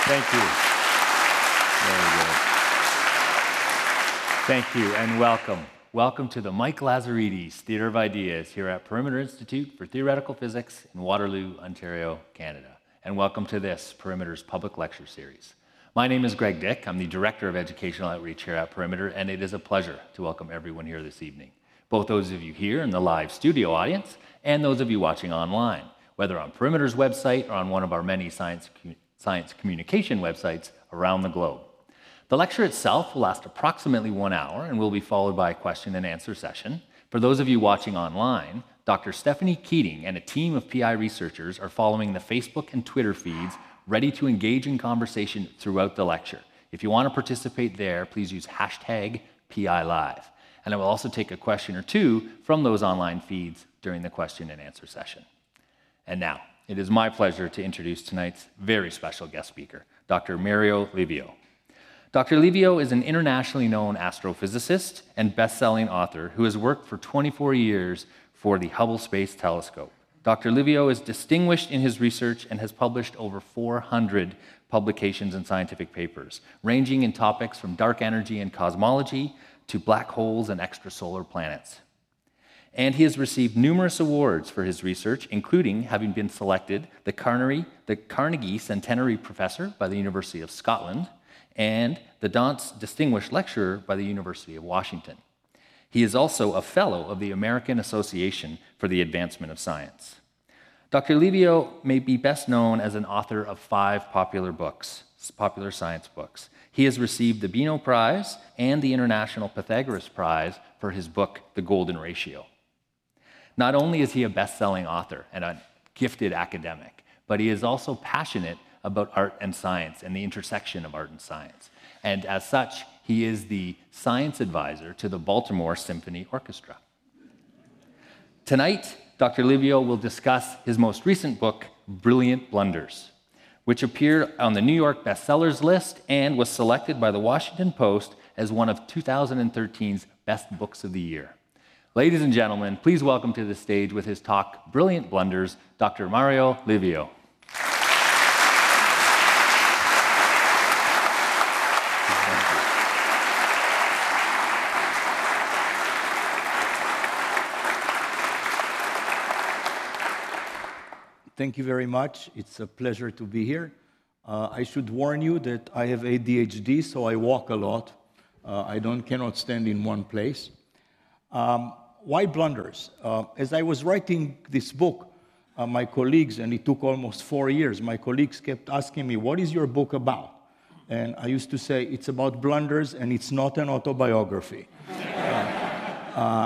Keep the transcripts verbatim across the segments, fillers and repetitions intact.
Thank you. Very good. Thank you, and welcome. Welcome to the Mike Lazaridis Theatre of Ideas here at Perimeter Institute for Theoretical Physics in Waterloo, Ontario, Canada. And welcome to this, Perimeter's public lecture series. My name is Greg Dick. I'm the Director of Educational Outreach here at Perimeter, and it is a pleasure to welcome everyone here this evening, both those of you here in the live studio audience and those of you watching online, whether on Perimeter's website or on one of our many science, science communication websites around the globe. The lecture itself will last approximately one hour and will be followed by a question and answer session. For those of you watching online, Doctor Stephanie Keating and a team of P I researchers are following the Facebook and Twitter feeds, ready to engage in conversation throughout the lecture. If you want to participate there, please use hashtag P I Live. And I will also take a question or two from those online feeds during the question and answer session. And now, it is my pleasure to introduce tonight's very special guest speaker, Doctor Mario Livio. Doctor Livio is an internationally known astrophysicist and best-selling author who has worked for twenty-four years for the Hubble Space Telescope. Doctor Livio is distinguished in his research and has published over four hundred publications and scientific papers, ranging in topics from dark energy and cosmology to black holes and extrasolar planets. And he has received numerous awards for his research, including having been selected the Carnegie, the Carnegie Centenary Professor by the University of Scotland and the Dance Distinguished Lecturer by the University of Washington. He is also a Fellow of the American Association for the Advancement of Science. Doctor Livio may be best known as an author of five popular books, popular science books. He has received the Beano Prize and the International Pythagoras Prize for his book, The Golden Ratio. Not only is he a best-selling author and a gifted academic, but he is also passionate about art and science and the intersection of art and science. And as such, he is the science advisor to the Baltimore Symphony Orchestra. Tonight, Doctor Livio will discuss his most recent book, Brilliant Blunders, which appeared on the New York bestsellers list and was selected by the Washington Post as one of two thousand thirteen's best books of the year. Ladies and gentlemen, please welcome to the stage with his talk, Brilliant Blunders, Doctor Mario Livio. Thank you very much. It's a pleasure to be here. Uh, I should warn you that I have A D H D, so I walk a lot. Uh, I don't, cannot stand in one place. Um, why blunders? Uh, as I was writing this book, uh, my colleagues, and it took almost four years, my colleagues kept asking me, what is your book about? And I used to say, it's about blunders, and it's not an autobiography. uh, uh,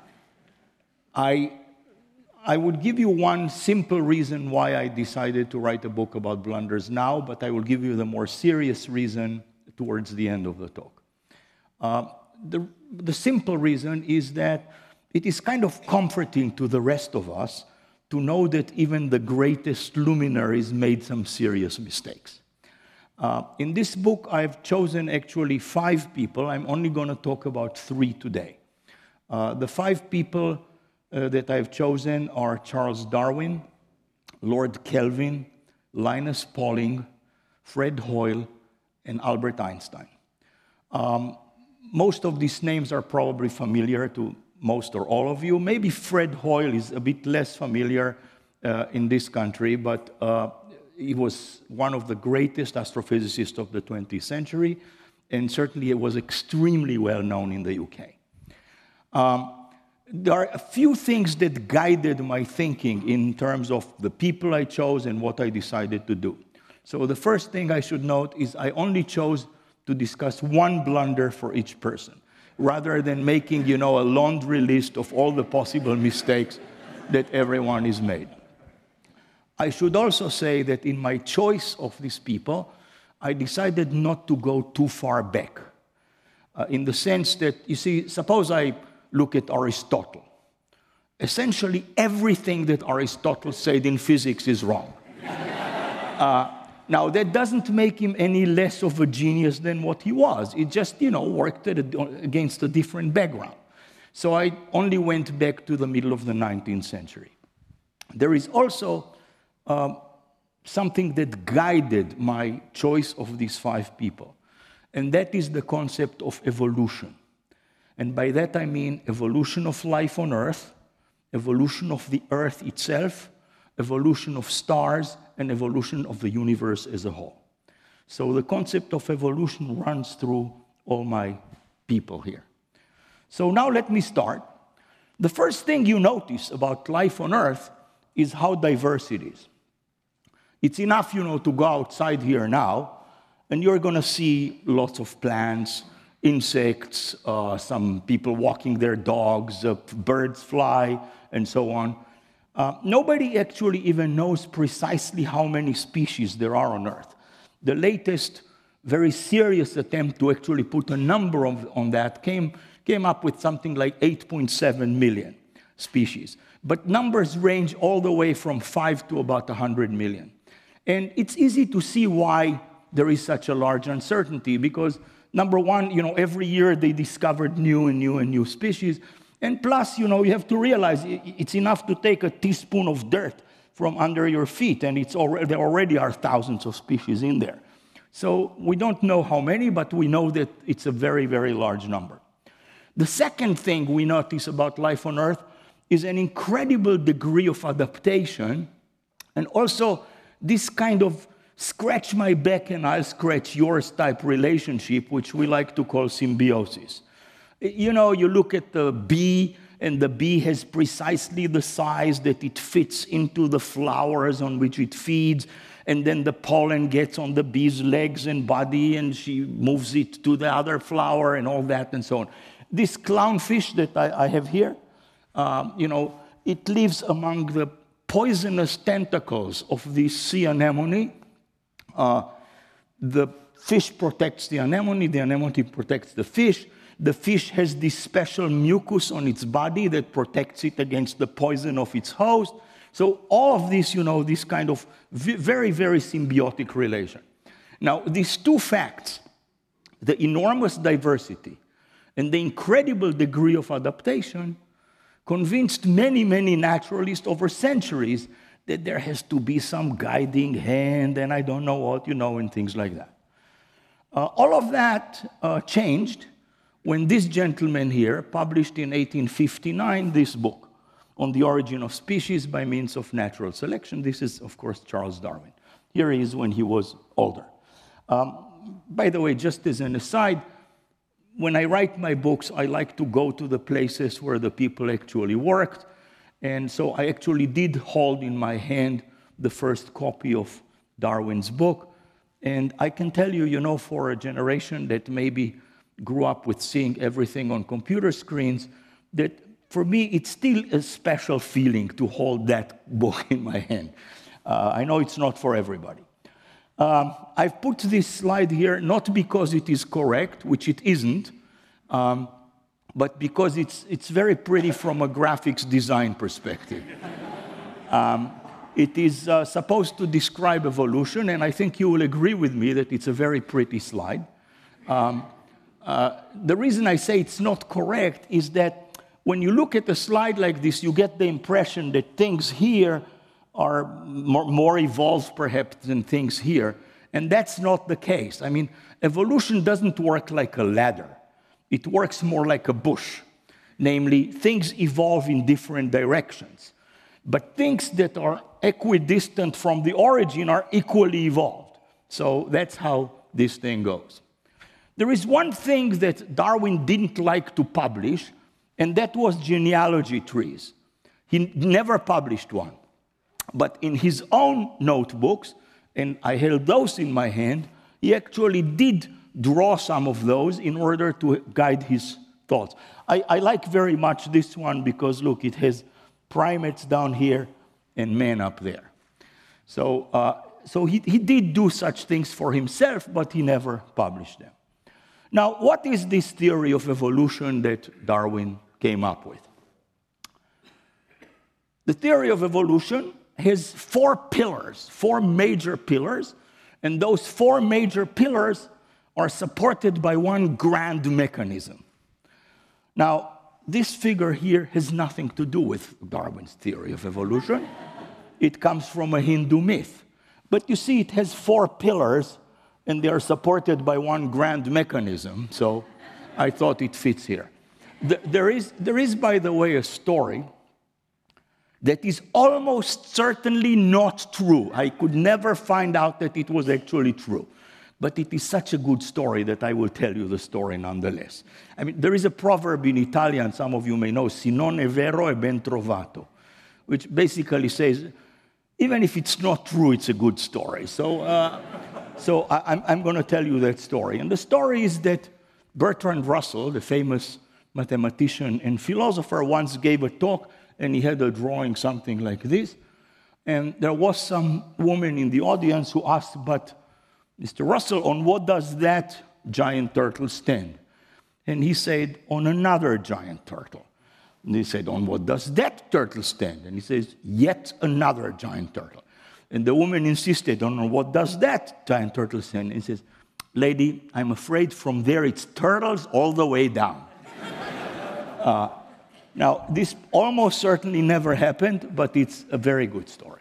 I... I would give you one simple reason why I decided to write a book about blunders now, but I will give you the more serious reason towards the end of the talk. Uh, the, the simple reason is that it is kind of comforting to the rest of us to know that even the greatest luminaries made some serious mistakes. Uh, in this book, I've chosen actually five people. I'm only going to talk about three today. Uh, the five people Uh, that I've chosen are Charles Darwin, Lord Kelvin, Linus Pauling, Fred Hoyle, and Albert Einstein. Um, most of these names are probably familiar to most or all of you. Maybe Fred Hoyle is a bit less familiar uh, in this country, but uh, he was one of the greatest astrophysicists of the twentieth century, and certainly he was extremely well known in the U K. Um, There are a few things that guided my thinking in terms of the people I chose and what I decided to do. So the first thing I should note is I only chose to discuss one blunder for each person, rather than making, you know, a laundry list of all the possible mistakes that everyone has made. I should also say that in my choice of these people, I decided not to go too far back, uh, in the sense that, you see, suppose I look at Aristotle. Essentially, everything that Aristotle said in physics is wrong. uh, now, that doesn't make him any less of a genius than what he was. It just, you know, worked at a, against a different background. So I only went back to the middle of the nineteenth century. There is also um, something that guided my choice of these five people, and that is the concept of evolution. And by that I mean evolution of life on Earth, evolution of the Earth itself, evolution of stars, and evolution of the universe as a whole. So the concept of evolution runs through all my people here. So now let me start. The first thing you notice about life on Earth is how diverse it is. It's enough, you know, to go outside here now, and you're going to see lots of plants, insects, uh, some people walking their dogs, uh, birds fly, and so on. Uh, nobody actually even knows precisely how many species there are on Earth. The latest very serious attempt to actually put a number on, on that came, came up with something like eight point seven million species. But numbers range all the way from five to about one hundred million. And it's easy to see why there is such a large uncertainty, because number one, you know, every year they discovered new and new and new species. And plus, you know, you have to realize it's enough to take a teaspoon of dirt from under your feet, and it's already, there already are thousands of species in there. So we don't know how many, but we know that it's a very, very large number. The second thing we notice about life on Earth is an incredible degree of adaptation, and also this kind of scratch my back and I'll scratch yours type relationship, which we like to call symbiosis. You know, you look at the bee, and the bee has precisely the size that it fits into the flowers on which it feeds, and then the pollen gets on the bee's legs and body, and she moves it to the other flower and all that and so on. This clownfish that I, I have here, um, you know, it lives among the poisonous tentacles of this sea anemone. Uh, the fish protects the anemone, the anemone protects the fish. The fish has this special mucus on its body that protects it against the poison of its host. So all of this, you know, this kind of very, very symbiotic relation. Now, these two facts, the enormous diversity and the incredible degree of adaptation, convinced many, many naturalists over centuries that there has to be some guiding hand, and I don't know what, you know, and things like that. Uh, all of that uh, changed when this gentleman here published in eighteen fifty-nine this book on the origin of species by means of natural selection. This is, of course, Charles Darwin. Here he is when he was older. Um, by the way, just as an aside, when I write my books, I like to go to the places where the people actually worked. And so I actually did hold in my hand the first copy of Darwin's book. And I can tell you, you know, for a generation that maybe grew up with seeing everything on computer screens, that for me, it's still a special feeling to hold that book in my hand. Uh, I know it's not for everybody. Um, I've put this slide here not because it is correct, which it isn't, um, but because it's, it's very pretty from a graphics design perspective. um, it is uh, supposed to describe evolution, and I think you will agree with me that it's a very pretty slide. Um, uh, the reason I say it's not correct is that when you look at a slide like this, you get the impression that things here are more, more evolved, perhaps, than things here. And that's not the case. I mean, evolution doesn't work like a ladder. It works more like a bush. Namely, things evolve in different directions. But things that are equidistant from the origin are equally evolved. So that's how this thing goes. There is one thing that Darwin didn't like to publish, and that was genealogy trees. He never published one. But in his own notebooks, and I held those in my hand, he actually did draw some of those in order to guide his thoughts. I, I like very much this one because, look, it has primates down here and man up there. So, uh, so he, he did do such things for himself, but he never published them. Now, what is this theory of evolution that Darwin came up with? The theory of evolution has four pillars, four major pillars, and those four major pillars are supported by one grand mechanism. Now, this figure here has nothing to do with Darwin's theory of evolution. It comes from a Hindu myth. But you see, it has four pillars, and they are supported by one grand mechanism, so I thought it fits here. There is, there is, by the way, a story that is almost certainly not true. I could never find out that it was actually true. But it is such a good story that I will tell you the story nonetheless. I mean, there is a proverb in Italian, some of you may know, "Si non è vero è ben trovato," which basically says, even if it's not true, it's a good story. So, uh, so I, I'm, I'm going to tell you that story. And the story is that Bertrand Russell, the famous mathematician and philosopher, once gave a talk, and he had a drawing something like this. And there was some woman in the audience who asked, "But Mister Russell, on what does that giant turtle stand?" And he said, "On another giant turtle." And he said, "On what does that turtle stand?" And he says, "Yet another giant turtle." And the woman insisted, "On what does that giant turtle stand?" And he says, "Lady, I'm afraid from there it's turtles all the way down." uh, now, this almost certainly never happened, but it's a very good story.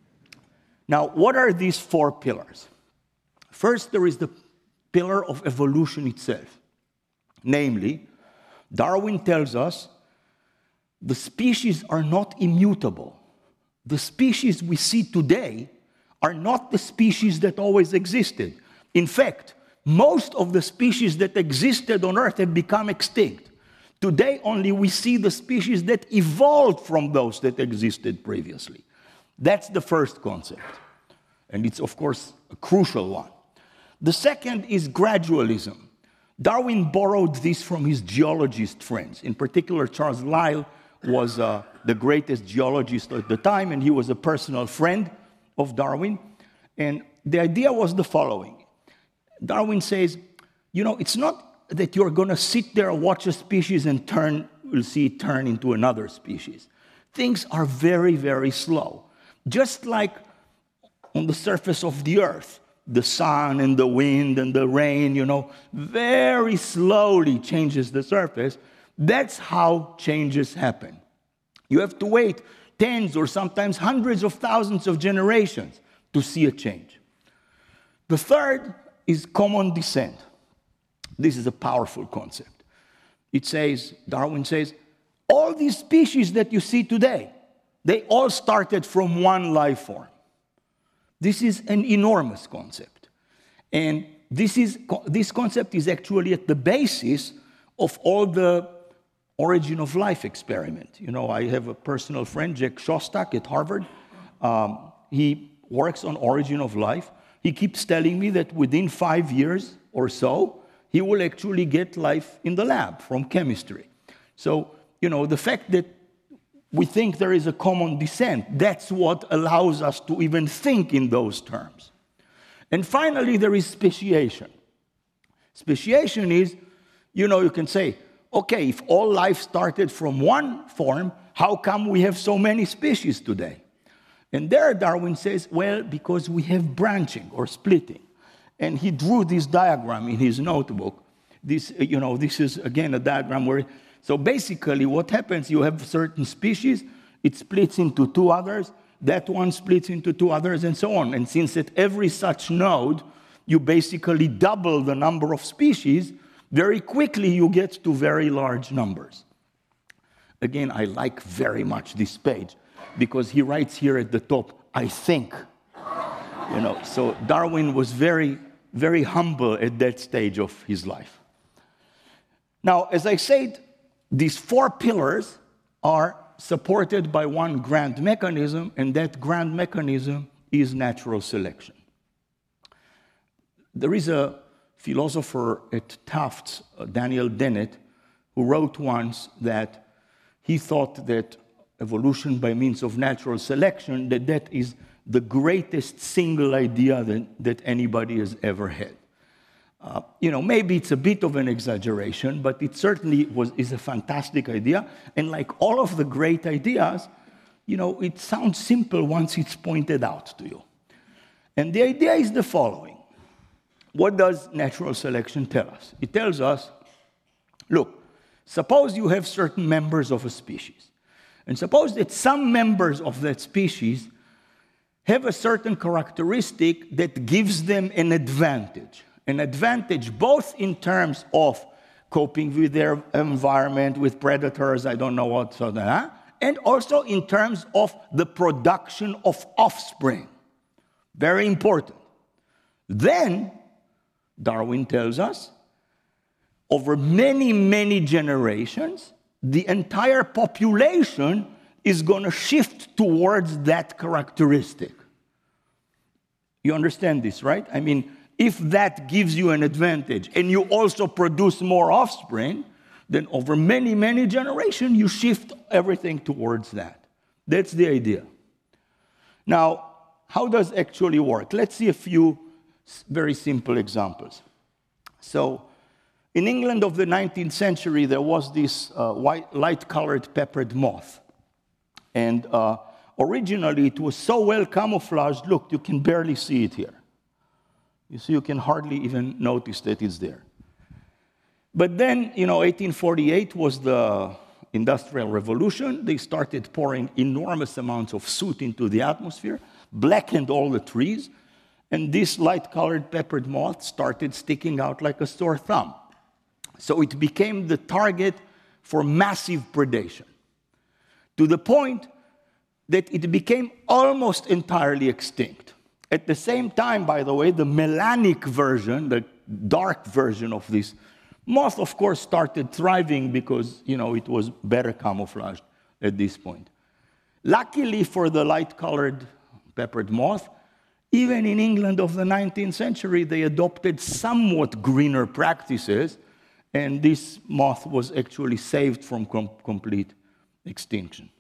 Now, what are these four pillars? First, there is the pillar of evolution itself. Namely, Darwin tells us the species are not immutable. The species we see today are not the species that always existed. In fact, most of the species that existed on Earth have become extinct. Today, only we see the species that evolved from those that existed previously. That's the first concept. And it's, of course, a crucial one. The second is gradualism. Darwin borrowed this from his geologist friends. In particular, Charles Lyell was uh, the greatest geologist at the time, and he was a personal friend of Darwin. And the idea was the following. Darwin says, you know, it's not that you're going to sit there and watch a species and turn, you'll see it turn into another species. Things are very, very slow. Just like on the surface of the Earth, the sun and the wind and the rain, you know, very slowly changes the surface. That's how changes happen. You have to wait tens or sometimes hundreds of thousands of generations to see a change. The third is common descent. This is a powerful concept. It says, Darwin says, all these species that you see today, they all started from one life form. This is an enormous concept. And this, is, this concept is actually at the basis of all the origin of life experiment. You know, I have a personal friend, Jack Szostak at Harvard. Um, he works on origin of life. He keeps telling me that within five years or so, he will actually get life in the lab from chemistry. So, you know, the fact that we think there is a common descent, that's what allows us to even think in those terms. And finally, there is speciation. Speciation is, you know, you can say, okay, if all life started from one form, how come we have so many species today? And there Darwin says, well, because we have branching or splitting. And he drew this diagram in his notebook. This, you know, this is, again, a diagram where, so basically what happens, you have certain species, it splits into two others, that one splits into two others, and so on. And since at every such node, you basically double the number of species, very quickly you get to very large numbers. Again, I like very much this page, because he writes here at the top, I think. You know, so Darwin was very, very humble at that stage of his life. Now, as I said, these four pillars are supported by one grand mechanism, and that grand mechanism is natural selection. There is a philosopher at Tufts, Daniel Dennett, who wrote once that he thought that evolution by means of natural selection, that that is the greatest single idea that, that anybody has ever had. Uh, you know, maybe it's a bit of an exaggeration, but it certainly was, is a fantastic idea. And like all of the great ideas, you know, it sounds simple once it's pointed out to you. And the idea is the following. What does natural selection tell us? It tells us, look, suppose you have certain members of a species. And suppose that some members of that species have a certain characteristic that gives them an advantage. An advantage both in terms of coping with their environment, with predators, I don't know what, so that, and also in terms of the production of offspring. Very important. Then, Darwin tells us, over many, many generations, the entire population is going to shift towards that characteristic. You understand this, right? I mean, if that gives you an advantage and you also produce more offspring, then over many, many generations, you shift everything towards that. That's the idea. Now, how does it actually work? Let's see a few very simple examples. So, in England of the nineteenth century, there was this uh, white, light-colored peppered moth. And uh, originally, it was so well camouflaged, look, you can barely see it here. You see, you can hardly even notice that it's there. But then, you know, eighteen forty-eight was the Industrial Revolution. They started pouring enormous amounts of soot into the atmosphere, blackened all the trees, and this light-colored peppered moth started sticking out like a sore thumb. So it became the target for massive predation, to the point that it became almost entirely extinct. At the same time, by the way, the melanic version, the dark version of this moth, of course, started thriving because, you know, it was better camouflaged at this point. Luckily for the light-colored peppered moth, even in England of the nineteenth century, they adopted somewhat greener practices, and this moth was actually saved from com complete extinction.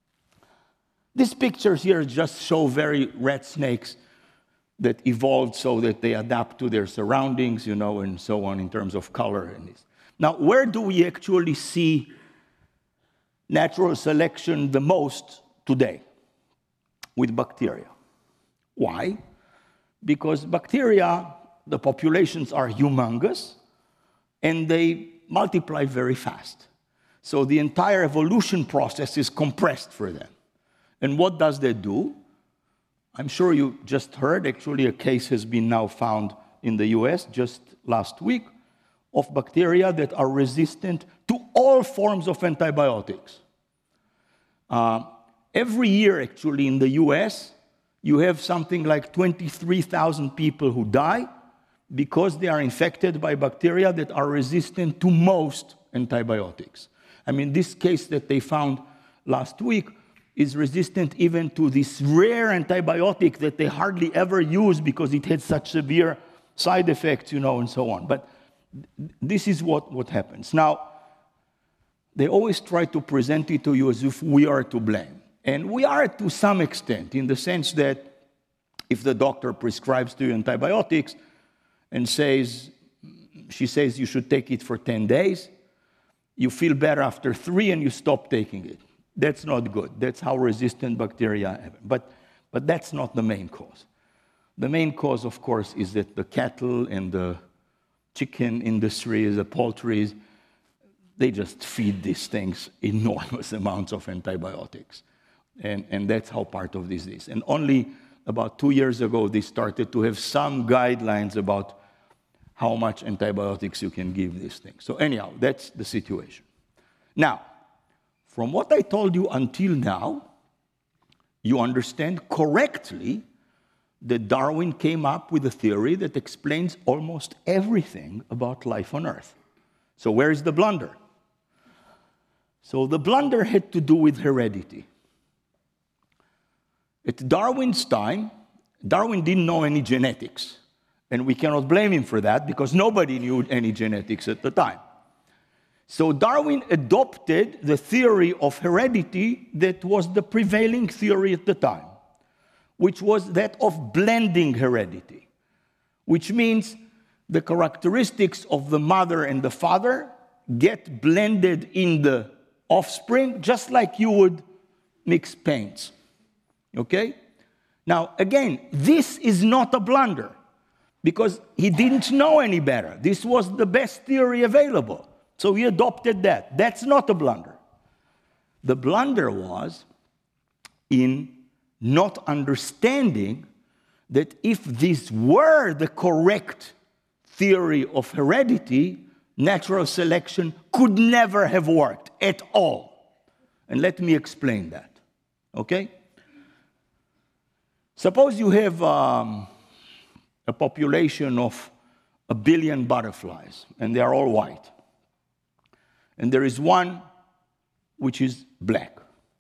These pictures here just show very red snakes that evolved so that they adapt to their surroundings, you know, and so on in terms of color and this. Now, where do we actually see natural selection the most today? With bacteria. Why? Because bacteria, the populations are humongous, and they multiply very fast. So the entire evolution process is compressed for them. And what does that do? I'm sure you just heard, actually a case has been now found in the U S just last week of bacteria that are resistant to all forms of antibiotics. Uh, every year, actually, in the U S, you have something like twenty-three thousand people who die because they are infected by bacteria that are resistant to most antibiotics. I mean, this case that they found last week is resistant even to this rare antibiotic that they hardly ever use because it had such severe side effects, you know, and so on. But this is what, what happens. Now, they always try to present it to you as if we are to blame. And we are to some extent, in the sense that if the doctor prescribes to you antibiotics and says, she says you should take it for ten days, you feel better after three and you stop taking it. That's not good. That's how resistant bacteria happen. But, but that's not the main cause. The main cause, of course, is that the cattle and the chicken industries, the poultries, they just feed these things enormous amounts of antibiotics. And, and that's how part of this is. And only about two years ago, they started to have some guidelines about how much antibiotics you can give these things. So anyhow, that's the situation. Now, from what I told you until now, you understand correctly that Darwin came up with a theory that explains almost everything about life on Earth. So where is the blunder? So the blunder had to do with heredity. At Darwin's time, Darwin didn't know any genetics. And we cannot blame him for that because nobody knew any genetics at the time. So Darwin adopted the theory of heredity that was the prevailing theory at the time, which was that of blending heredity, which means the characteristics of the mother and the father get blended in the offspring, just like you would mix paints. Okay? Now, again, this is not a blunder, because he didn't know any better. This was the best theory available. So he adopted that. That's not a blunder. The blunder was in not understanding that if this were the correct theory of heredity, natural selection could never have worked at all. And let me explain that, okay? Suppose you have um, a population of a billion butterflies, and they are all white. And there is one which is black.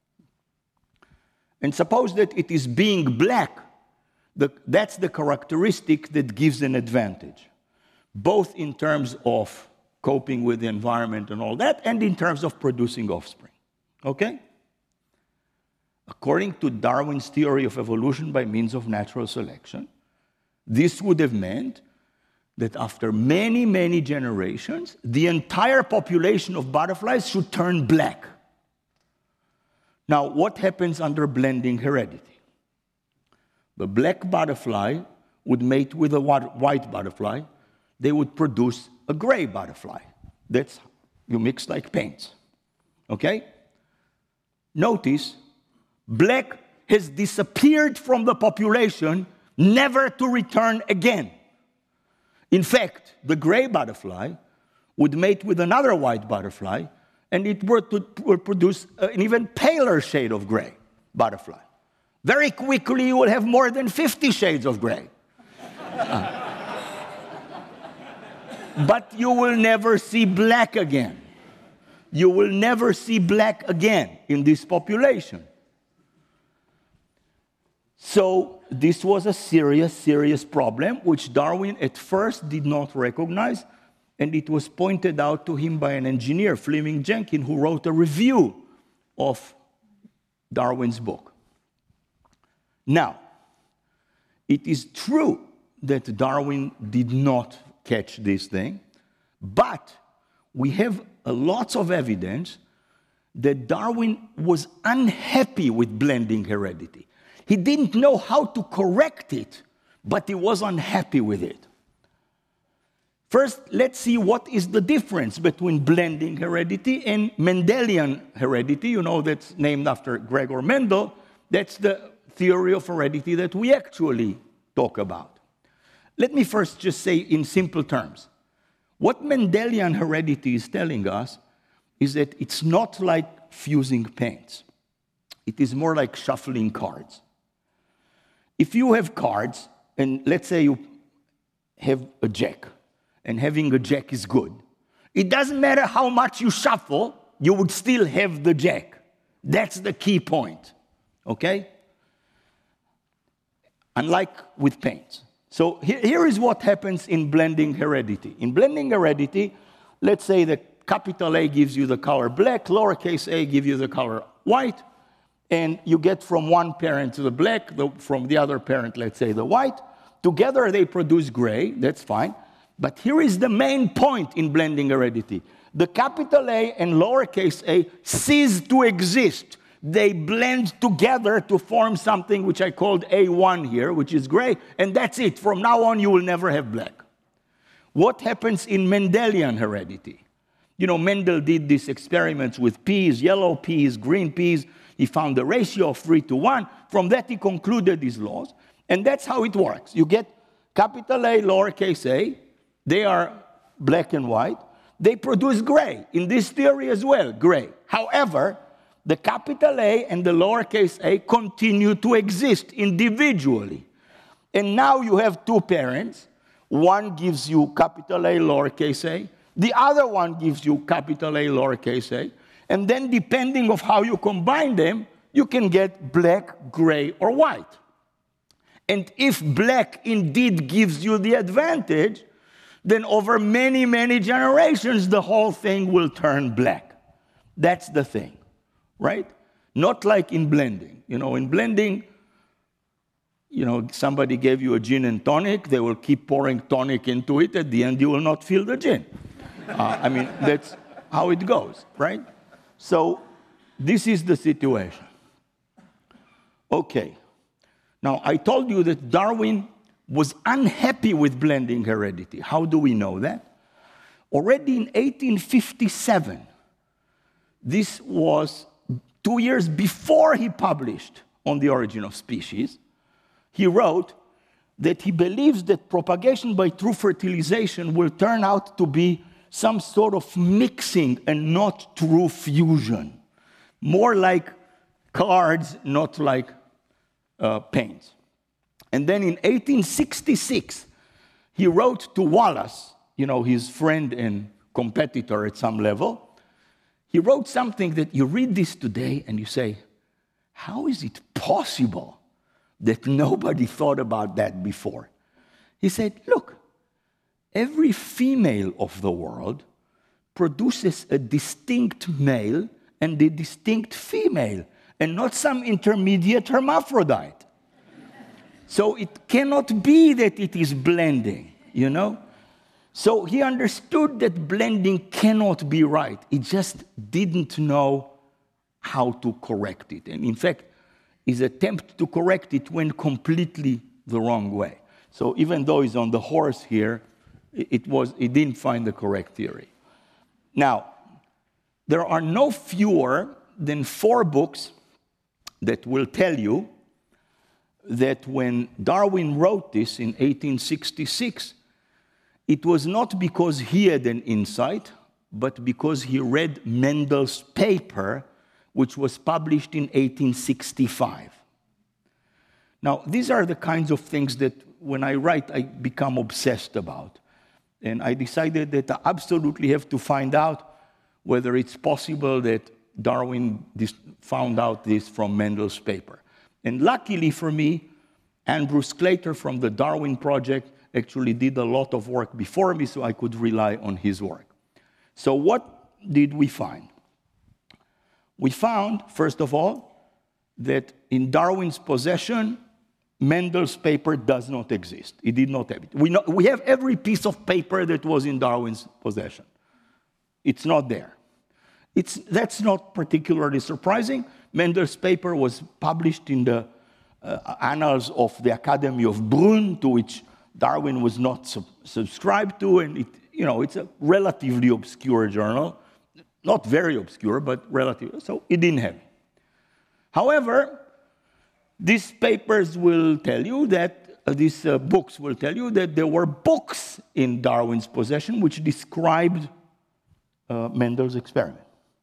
And suppose that it is being black, the, that's the characteristic that gives an advantage, both in terms of coping with the environment and all that, and in terms of producing offspring, okay? According to Darwin's theory of evolution by means of natural selection, this would have meant that after many, many generations, the entire population of butterflies should turn black. Now, what happens under blending heredity? The black butterfly would mate with a white butterfly. They would produce a gray butterfly. That's, you mix like paints, okay? Notice, black has disappeared from the population, never to return again. In fact, the gray butterfly would mate with another white butterfly, and it would, to, would produce an even paler shade of gray butterfly. Very quickly, you will have more than fifty shades of gray. Uh, but you will never see black again. You will never see black again in this population. So this was a serious, serious problem, which Darwin at first did not recognize, and it was pointed out to him by an engineer, Fleming Jenkins, who wrote a review of Darwin's book. Now, it is true that Darwin did not catch this thing, but we have uh, lots of evidence that Darwin was unhappy with blending heredity. He didn't know how to correct it, but he was unhappy with it. First, let's see what is the difference between blending heredity and Mendelian heredity. You know, that's named after Gregor Mendel. That's the theory of heredity that we actually talk about. Let me first just say in simple terms, what Mendelian heredity is telling us is that it's not like fusing paints. It is more like shuffling cards. If you have cards, and let's say you have a jack, and having a jack is good, it doesn't matter how much you shuffle, you would still have the jack. That's the key point, okay? Unlike with paints. So here, here is what happens in blending heredity. In blending heredity, let's say that capital A gives you the color black, lowercase a gives you the color white, and you get from one parent the black, the, from the other parent, let's say, the white. Together they produce gray, that's fine. But here is the main point in blending heredity. The capital A and lowercase a cease to exist. They blend together to form something which I called A one here, which is gray, and that's it. From now on, you will never have black. What happens in Mendelian heredity? You know, Mendel did these experiments with peas, yellow peas, green peas. He found the ratio of three to one. From that, he concluded these laws. And that's how it works. You get capital A, lowercase a. They are black and white. They produce gray. In this theory as well, gray. However, the capital A and the lowercase a continue to exist individually. And now you have two parents. One gives you capital A, lowercase a. The other one gives you capital A, lowercase a. And then depending on how you combine them, you can get black, gray, or white. And if black indeed gives you the advantage, then over many, many generations, the whole thing will turn black. That's the thing, right? Not like in blending. You know, in blending, you know, somebody gave you a gin and tonic, they will keep pouring tonic into it. At the end, you will not feel the gin. Uh, I mean, that's how it goes, right? So this is the situation. Okay. Now, I told you that Darwin was unhappy with blending heredity. How do we know that? Already in eighteen fifty-seven, this was two years before he published on the origin of species, he wrote that he believes that propagation by true fertilization will turn out to be some sort of mixing and not true fusion. More like cards, not like uh, paints. And then in eighteen sixty-six, he wrote to Wallace, you know, his friend and competitor at some level. He wrote something that you read this today and you say, how is it possible that nobody thought about that before? He said, look, every female of the world produces a distinct male and a distinct female, and not some intermediate hermaphrodite. So it cannot be that it is blending, you know? So he understood that blending cannot be right. He just didn't know how to correct it. And in fact, his attempt to correct it went completely the wrong way. So even though he's on the horse here, it was, he didn't find the correct theory. Now, there are no fewer than four books that will tell you that when Darwin wrote this in eighteen sixty-six, it was not because he had an insight, but because he read Mendel's paper, which was published in eighteen sixty-five. Now, these are the kinds of things that when I write, I become obsessed about. And I decided that I absolutely have to find out whether it's possible that Darwin found out this from Mendel's paper. And luckily for me, Andrew Sclater from the Darwin Project actually did a lot of work before me, so I could rely on his work. So what did we find? We found, first of all, that in Darwin's possession, Mendel's paper does not exist. He did not have it. We, know, we have every piece of paper that was in Darwin's possession. It's not there. It's, that's not particularly surprising. Mendel's paper was published in the uh, Annals of the Academy of Brünn, to which Darwin was not sub subscribed to, and it, you know, it's a relatively obscure journal. Not very obscure, but relatively, so he didn't have it. However, these papers will tell you that, uh, these uh, books will tell you that there were books in Darwin's possession which described uh, Mendel's experiment.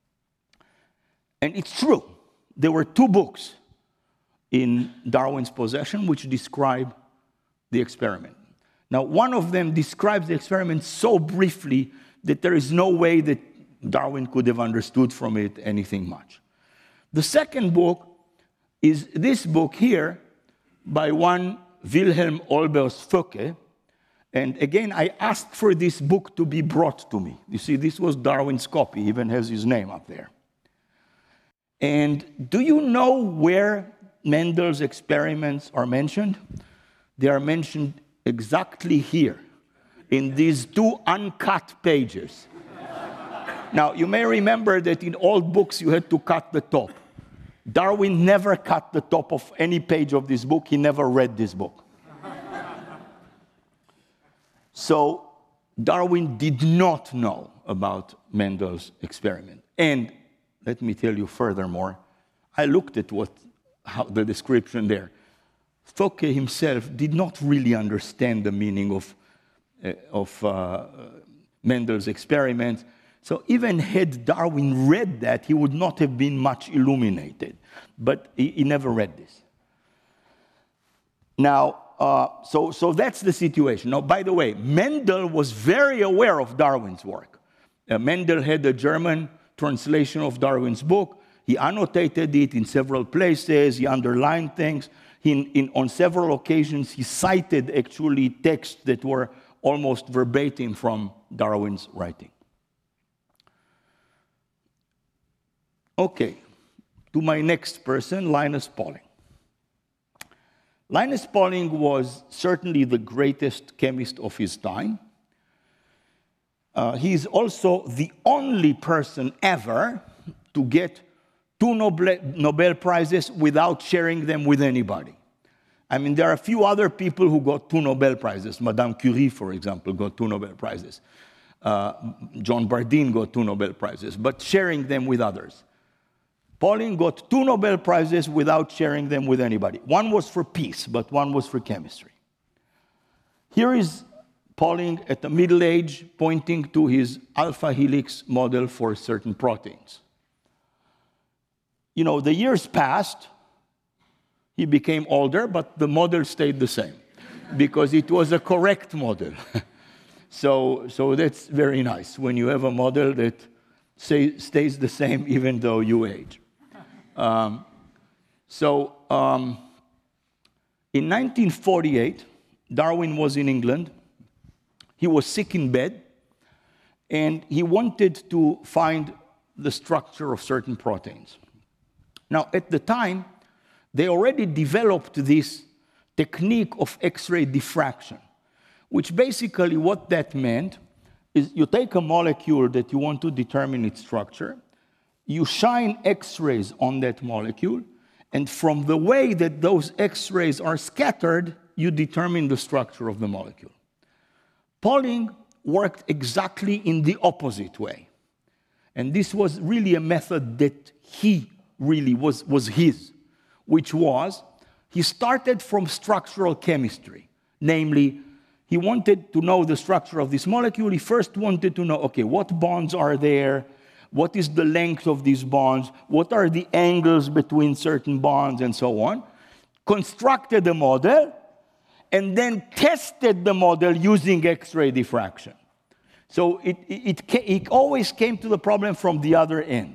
And it's true. There were two books in Darwin's possession which describe the experiment. Now, one of them describes the experiment so briefly that there is no way that Darwin could have understood from it anything much. The second book is this book here by one Wilhelm Olbers Focke. And again, I asked for this book to be brought to me. You see, this was Darwin's copy, even has his name up there. And do you know where Mendel's experiments are mentioned? They are mentioned exactly here, in these two uncut pages. Now, you may remember that in old books you had to cut the top. Darwin never cut the top of any page of this book. He never read this book. So Darwin did not know about Mendel's experiment. And let me tell you furthermore, I looked at what, how, the description there. Focke himself did not really understand the meaning of, uh, of uh, Mendel's experiments. So even had Darwin read that, he would not have been much illuminated. But he, he never read this. Now, uh, so, so that's the situation. Now, by the way, Mendel was very aware of Darwin's work. Uh, Mendel had a German translation of Darwin's book. He annotated it in several places. He underlined things. He, in, on several occasions, he cited actually texts that were almost verbatim from Darwin's writing. Okay, to my next person, Linus Pauling. Linus Pauling was certainly the greatest chemist of his time. Uh, he is also the only person ever to get two Nobel, Nobel Prizes without sharing them with anybody. I mean, there are a few other people who got two Nobel Prizes. Madame Curie, for example, got two Nobel Prizes. Uh, John Bardeen got two Nobel Prizes, but sharing them with others. Pauling got two Nobel Prizes without sharing them with anybody. One was for peace, but one was for chemistry. Here is Pauling at the middle age pointing to his alpha helix model for certain proteins. You know, the years passed, he became older, but the model stayed the same because it was a correct model. so, so that's very nice when you have a model that say, stays the same even though you age. Um, so um, in nineteen forty-eight, Darwin was in England. He was sick in bed, and he wanted to find the structure of certain proteins. Now, at the time, they already developed this technique of X-ray diffraction, which basically what that meant is you take a molecule that you want to determine its structure, you shine X-rays on that molecule, and from the way that those X-rays are scattered, you determine the structure of the molecule. Pauling worked exactly in the opposite way. And this was really a method that he really was, was his, which was, he started from structural chemistry. Namely, he wanted to know the structure of this molecule. He first wanted to know, okay, what bonds are there? What is the length of these bonds? What are the angles between certain bonds and so on? Constructed a model, and then tested the model using X-ray diffraction. So it, it, it, it always came to the problem from the other end.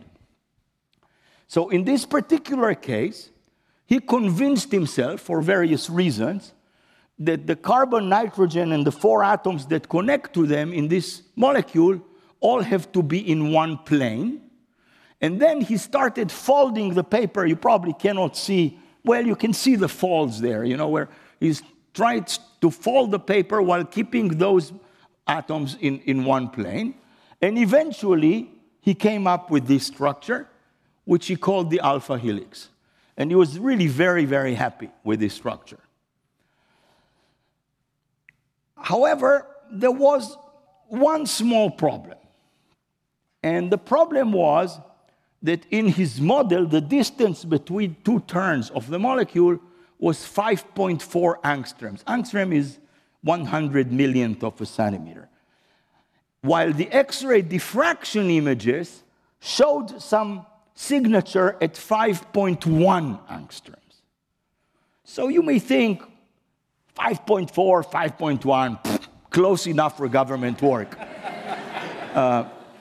So in this particular case, he convinced himself, for various reasons, that the carbon, nitrogen, and the four atoms that connect to them in this molecule all have to be in one plane. And then he started folding the paper. You probably cannot see, well, you can see the folds there, you know, where he's tried to fold the paper while keeping those atoms in, in one plane. And eventually, he came up with this structure, which he called the alpha helix. And he was really very, very happy with this structure. However, there was one small problem. And the problem was that in his model, the distance between two turns of the molecule was five point four angstroms. Angstrom is one hundred millionth of a centimeter. While the X-ray diffraction images showed some signature at five point one angstroms. So you may think five point four, five point one, pff, close enough for government work. uh,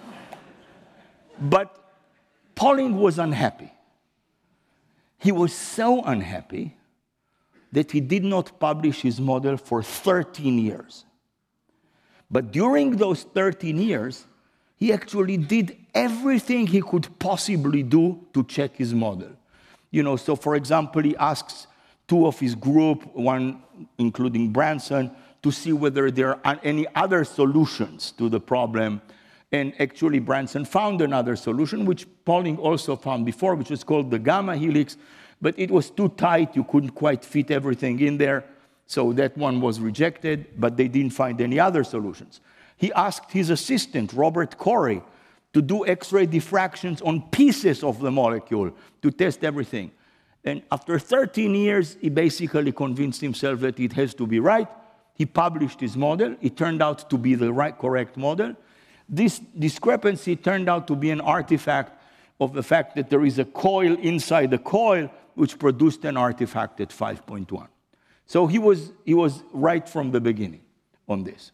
but Pauling was unhappy. He was so unhappy that he did not publish his model for thirteen years. But during those thirteen years, he actually did everything he could possibly do to check his model. You know, so for example, he asks two of his group, one including Branson, to see whether there are any other solutions to the problem. And actually, Branson found another solution, which Pauling also found before, which is called the gamma helix. But it was too tight, you couldn't quite fit everything in there. So that one was rejected, but they didn't find any other solutions. He asked his assistant, Robert Corey, to do X-ray diffractions on pieces of the molecule to test everything. And after thirteen years, he basically convinced himself that it has to be right. He published his model. It turned out to be the right, correct model. This discrepancy turned out to be an artifact of the fact that there is a coil inside the coil which produced an artifact at five point one. So he was, he was right from the beginning on this.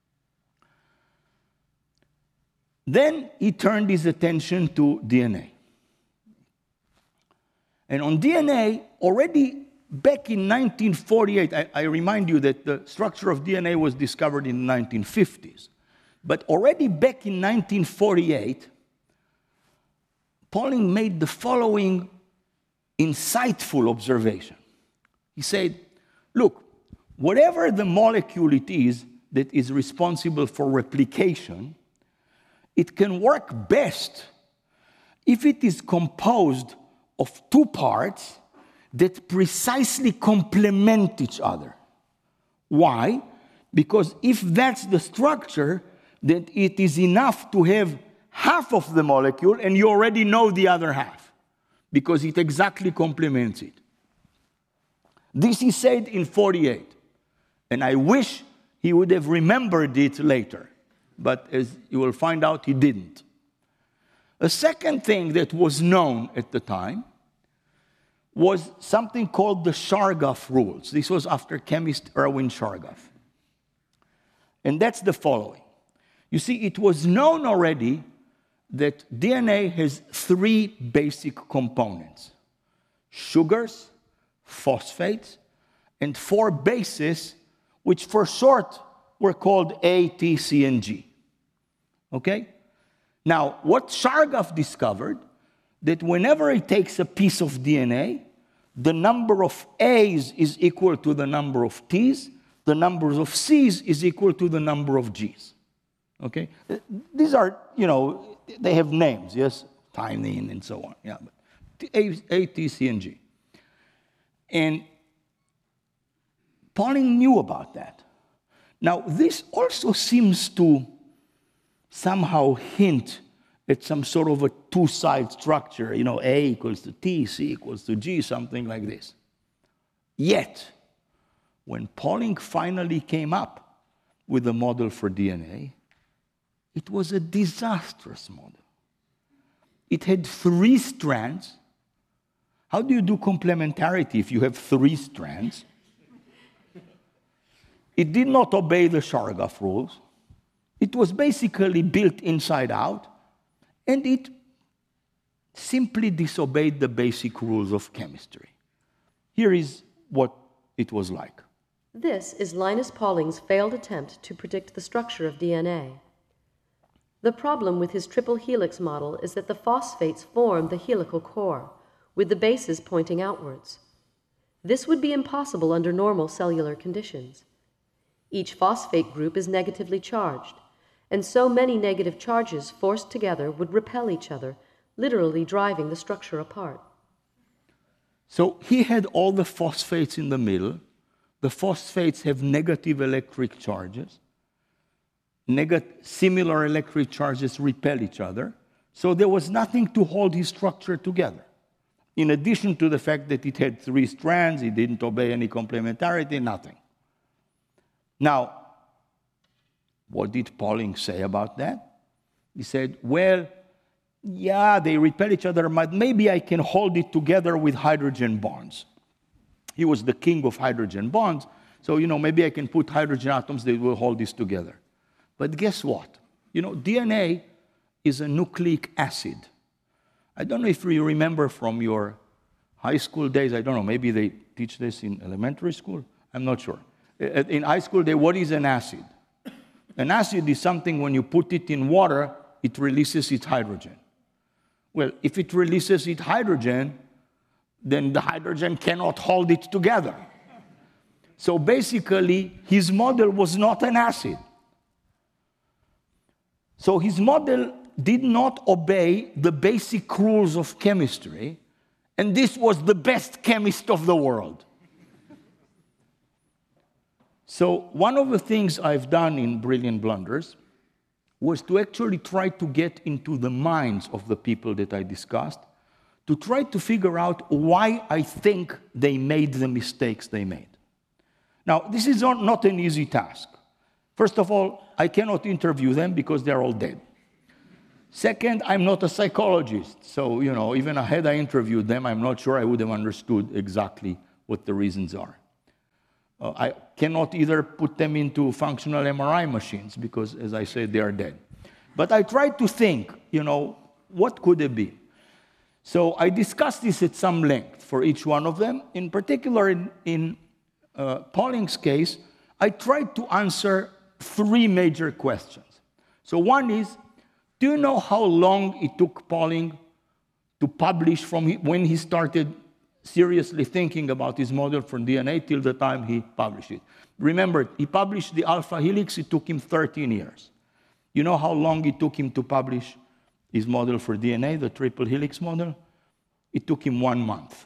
Then he turned his attention to D N A. And on D N A, already back in nineteen forty-eight, I, I remind you that the structure of D N A was discovered in the nineteen fifties. But already back in nineteen forty-eight, Pauling made the following insightful observation. He said, look, whatever the molecule it is that is responsible for replication, it can work best if it is composed of two parts that precisely complement each other. Why? Because if that's the structure, then it is enough to have half of the molecule and you already know the other half. because it exactly complements it. This he said in forty-eight, and I wish he would have remembered it later, but as you will find out, he didn't. A second thing that was known at the time was something called the Chargaff rules. This was after chemist Erwin Chargaff. And that's the following. You see, it was known already that D N A has three basic components: sugars, phosphates, and four bases, which for short were called A, T, C, and G. Okay? Now, what Chargaff discovered, that whenever he takes a piece of D N A, the number of A's is equal to the number of T's, the number of C's is equal to the number of G's. Okay? These are, you know, they have names, yes? Thymine and so on. Yeah, but A, A, T, C, and G. And Pauling knew about that. Now, this also seems to somehow hint at some sort of a two-side structure, you know, A equals to T, C equals to G, something like this. Yet, when Pauling finally came up with a model for D N A, it was a disastrous model. It had three strands. How do you do complementarity if you have three strands? It did not obey the Chargaff rules. It was basically built inside out, and it simply disobeyed the basic rules of chemistry. Here is what it was like. This is Linus Pauling's failed attempt to predict the structure of D N A. The problem with his triple helix model is that the phosphates form the helical core, with the bases pointing outwards. This would be impossible under normal cellular conditions. Each phosphate group is negatively charged, and so many negative charges forced together would repel each other, literally driving the structure apart. So he had all the phosphates in the middle. The phosphates have negative electric charges. Negat- similar electric charges repel each other. So there was nothing to hold his structure together. In addition to the fact that it had three strands, it didn't obey any complementarity, nothing. Now, what did Pauling say about that? He said, well, yeah, they repel each other, but maybe I can hold it together with hydrogen bonds. He was the king of hydrogen bonds, so, you know, maybe I can put hydrogen atoms that will hold this together. But guess what? You know, D N A is a nucleic acid. I don't know if you remember from your high school days, I don't know, maybe they teach this in elementary school, I'm not sure. In high school, they, what is an acid? An acid is something when you put it in water, it releases its hydrogen. Well, if it releases its hydrogen, then the hydrogen cannot hold it together. So basically, his model was not an acid. So his model did not obey the basic rules of chemistry, and this was the best chemist of the world. So one of the things I've done in Brilliant Blunders was to actually try to get into the minds of the people that I discussed, to try to figure out why I think they made the mistakes they made. Now, this is not an easy task. First of all, I cannot interview them because they're all dead. Second, I'm not a psychologist, so, you know, even had I interviewed them, I'm not sure I would have understood exactly what the reasons are. Uh, I cannot either put them into functional M R I machines because, as I said, they are dead. But I tried to think, you know, what could it be? So I discussed this at some length for each one of them. In particular, in, in uh, Pauling's case, I tried to answer three major questions. So one is, do you know how long it took Pauling to publish from he, when he started seriously thinking about his model for D N A till the time he published it? Remember, he published the alpha helix, it took him thirteen years. You know how long it took him to publish his model for D N A, the triple helix model? It took him one month.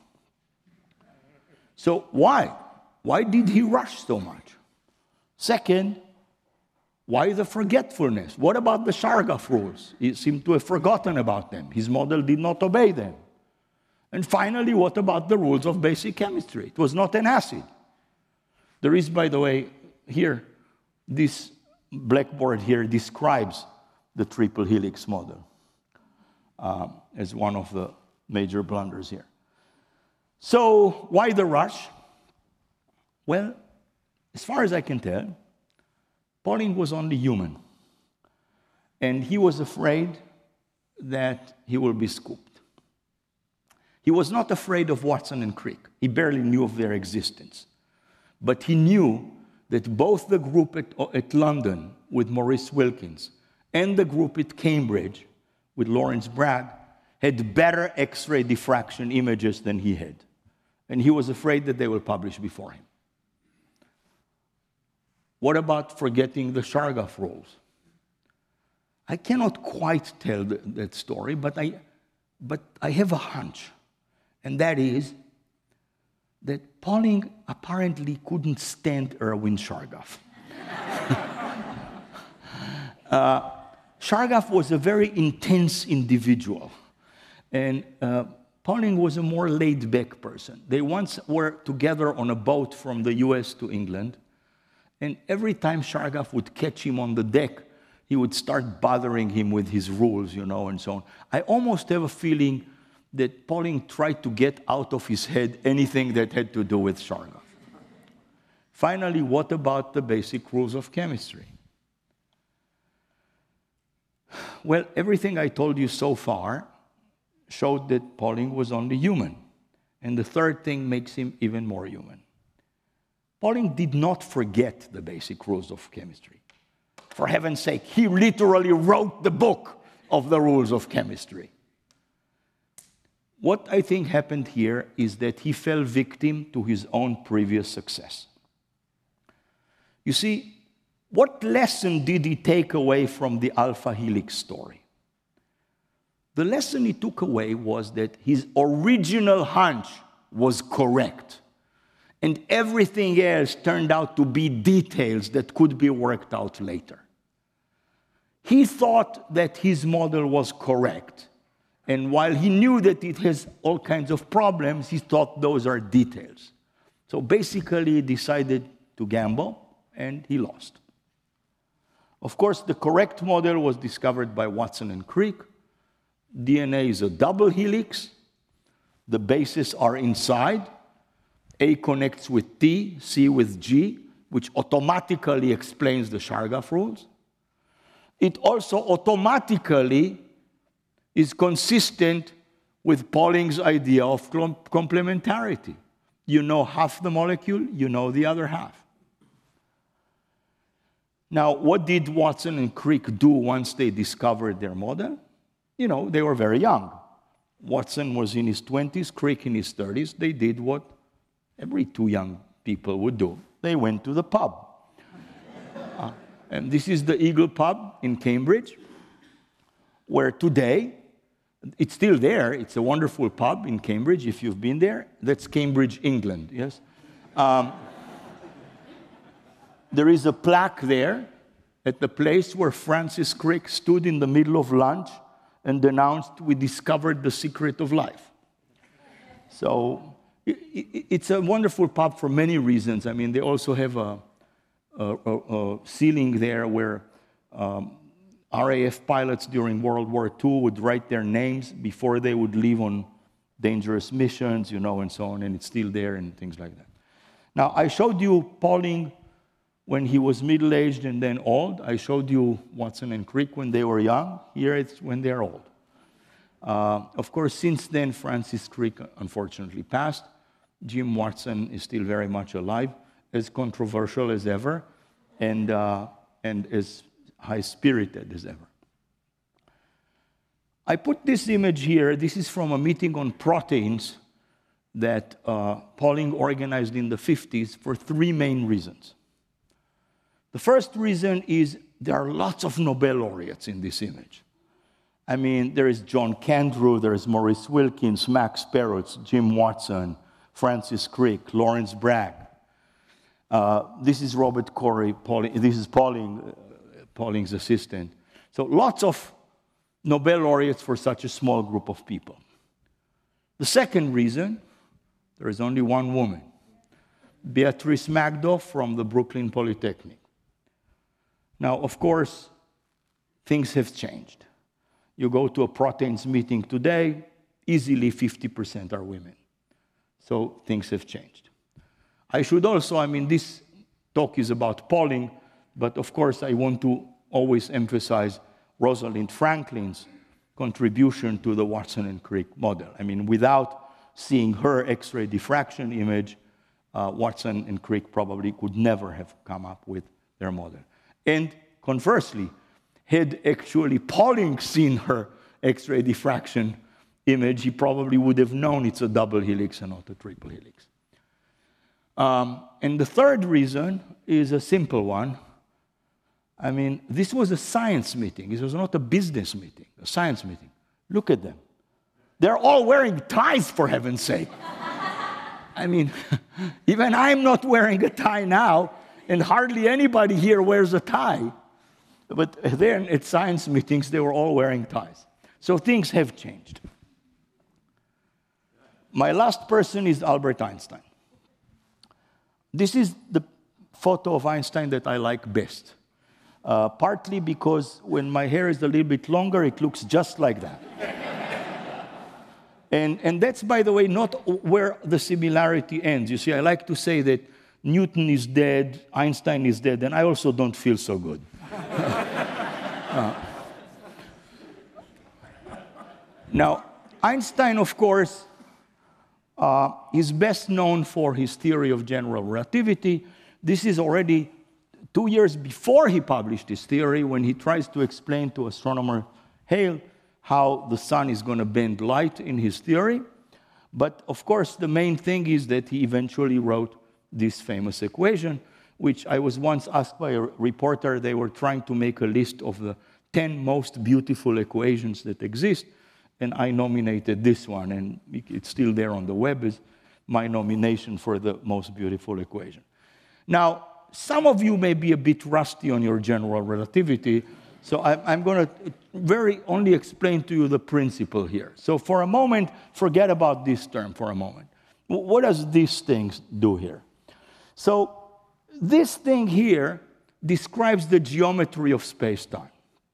So why? Why did he rush so much? Second, why the forgetfulness? What about the Chargaff rules? He seemed to have forgotten about them. His model did not obey them. And finally, what about the rules of basic chemistry? It was not an acid. There is, by the way, here, this blackboard here describes the triple helix model um, as one of the major blunders here. So why the rush? Well, as far as I can tell, Pauling was only human. And he was afraid that he will be scooped. He was not afraid of Watson and Crick. He barely knew of their existence. But he knew that both the group at, at London with Maurice Wilkins and the group at Cambridge with Lawrence Bragg had better X-ray diffraction images than he had. And he was afraid that they will publish before him. What about forgetting the Chargaff rules? I cannot quite tell the, that story, but I, but I have a hunch. And that is that Pauling apparently couldn't stand Erwin Chargaff. uh, Chargaff was a very intense individual. And uh, Pauling was a more laid-back person. They once were together on a boat from the U S to England. And every time Chargaff would catch him on the deck, he would start bothering him with his rules, you know, and so on. I almost have a feeling that Pauling tried to get out of his head anything that had to do with Chargaff. Finally, what about the basic rules of chemistry? Well, everything I told you so far showed that Pauling was only human. And the third thing makes him even more human. Pauling did not forget the basic rules of chemistry. For heaven's sake, he literally wrote the book of the rules of chemistry. What I think happened here is that he fell victim to his own previous success. You see, what lesson did he take away from the alpha helix story? The lesson he took away was that his original hunch was correct, and everything else turned out to be details that could be worked out later. He thought that his model was correct, and while he knew that it has all kinds of problems, he thought those are details. So basically, he decided to gamble, and he lost. Of course, the correct model was discovered by Watson and Crick. D N A is a double helix. The bases are inside. A connects with T, C with G, which automatically explains the Chargaff rules. It also automatically is consistent with Pauling's idea of complementarity. You know half the molecule, you know the other half. Now, what did Watson and Crick do once they discovered their model? You know, they were very young. Watson was in his twenties, Crick in his thirties. They did what every two young people would do. They went to the pub. uh, and this is the Eagle Pub in Cambridge, where today, it's still there. It's a wonderful pub in Cambridge, if you've been there. That's Cambridge, England, yes? Um, there is a plaque there at the place where Francis Crick stood in the middle of lunch and announced, "We discovered the secret of life." So it's a wonderful pub for many reasons. I mean, they also have a, a, a, a ceiling there where um, R A F pilots during World War Two would write their names before they would leave on dangerous missions, you know, and so on, and it's still there and things like that. Now, I showed you Pauling when he was middle-aged and then old. I showed you Watson and Crick when they were young. Here it's when they're old. Uh, of course, since then, Francis Crick unfortunately passed. Jim Watson is still very much alive, as controversial as ever, and, uh, and as high-spirited as ever. I put this image here. This is from a meeting on proteins that uh, Pauling organized in the fifties for three main reasons. The first reason is there are lots of Nobel laureates in this image. I mean, there is John Kendrew, there is Maurice Wilkins, Max Perutz, Jim Watson, Francis Crick, Lawrence Bragg. Uh, this is Robert Corey, Pauling, this is Pauling, uh, Pauling's assistant. So lots of Nobel laureates for such a small group of people. The second reason, there is only one woman, Beatrice Magdoff from the Brooklyn Polytechnic. Now, of course, things have changed. You go to a proteins meeting today, easily fifty percent are women. So things have changed. I should also, I mean, this talk is about polling, but of course I want to always emphasize Rosalind Franklin's contribution to the Watson and Crick model. I mean, without seeing her X-ray diffraction image, uh, Watson and Crick probably could never have come up with their model. And conversely, had actually Pauling seen her X-ray diffraction image, he probably would have known it's a double helix and not a triple helix. Um, and the third reason is a simple one. I mean, this was a science meeting. This was not a business meeting, a science meeting. Look at them. They're all wearing ties, for heaven's sake. I mean, even I'm not wearing a tie now, and hardly anybody here wears a tie. But then at science meetings, they were all wearing ties. So things have changed. My last person is Albert Einstein. This is the photo of Einstein that I like best. Uh, partly because when my hair is a little bit longer, it looks just like that. and, and that's, by the way, not where the similarity ends. You see, I like to say that Newton is dead, Einstein is dead, and I also don't feel so good. uh. Now, Einstein, of course, uh, is best known for his theory of general relativity. This is already two years before he published his theory, when he tries to explain to astronomer Hale how the sun is going to bend light in his theory. But of course, the main thing is that he eventually wrote this famous equation, which I was once asked by a reporter. They were trying to make a list of the ten most beautiful equations that exist, and I nominated this one, and it's still there on the web as my nomination for the most beautiful equation. Now, some of you may be a bit rusty on your general relativity, so I'm going to very only explain to you the principle here. So for a moment, forget about this term for a moment. What does these things do here? So this thing here describes the geometry of space-time.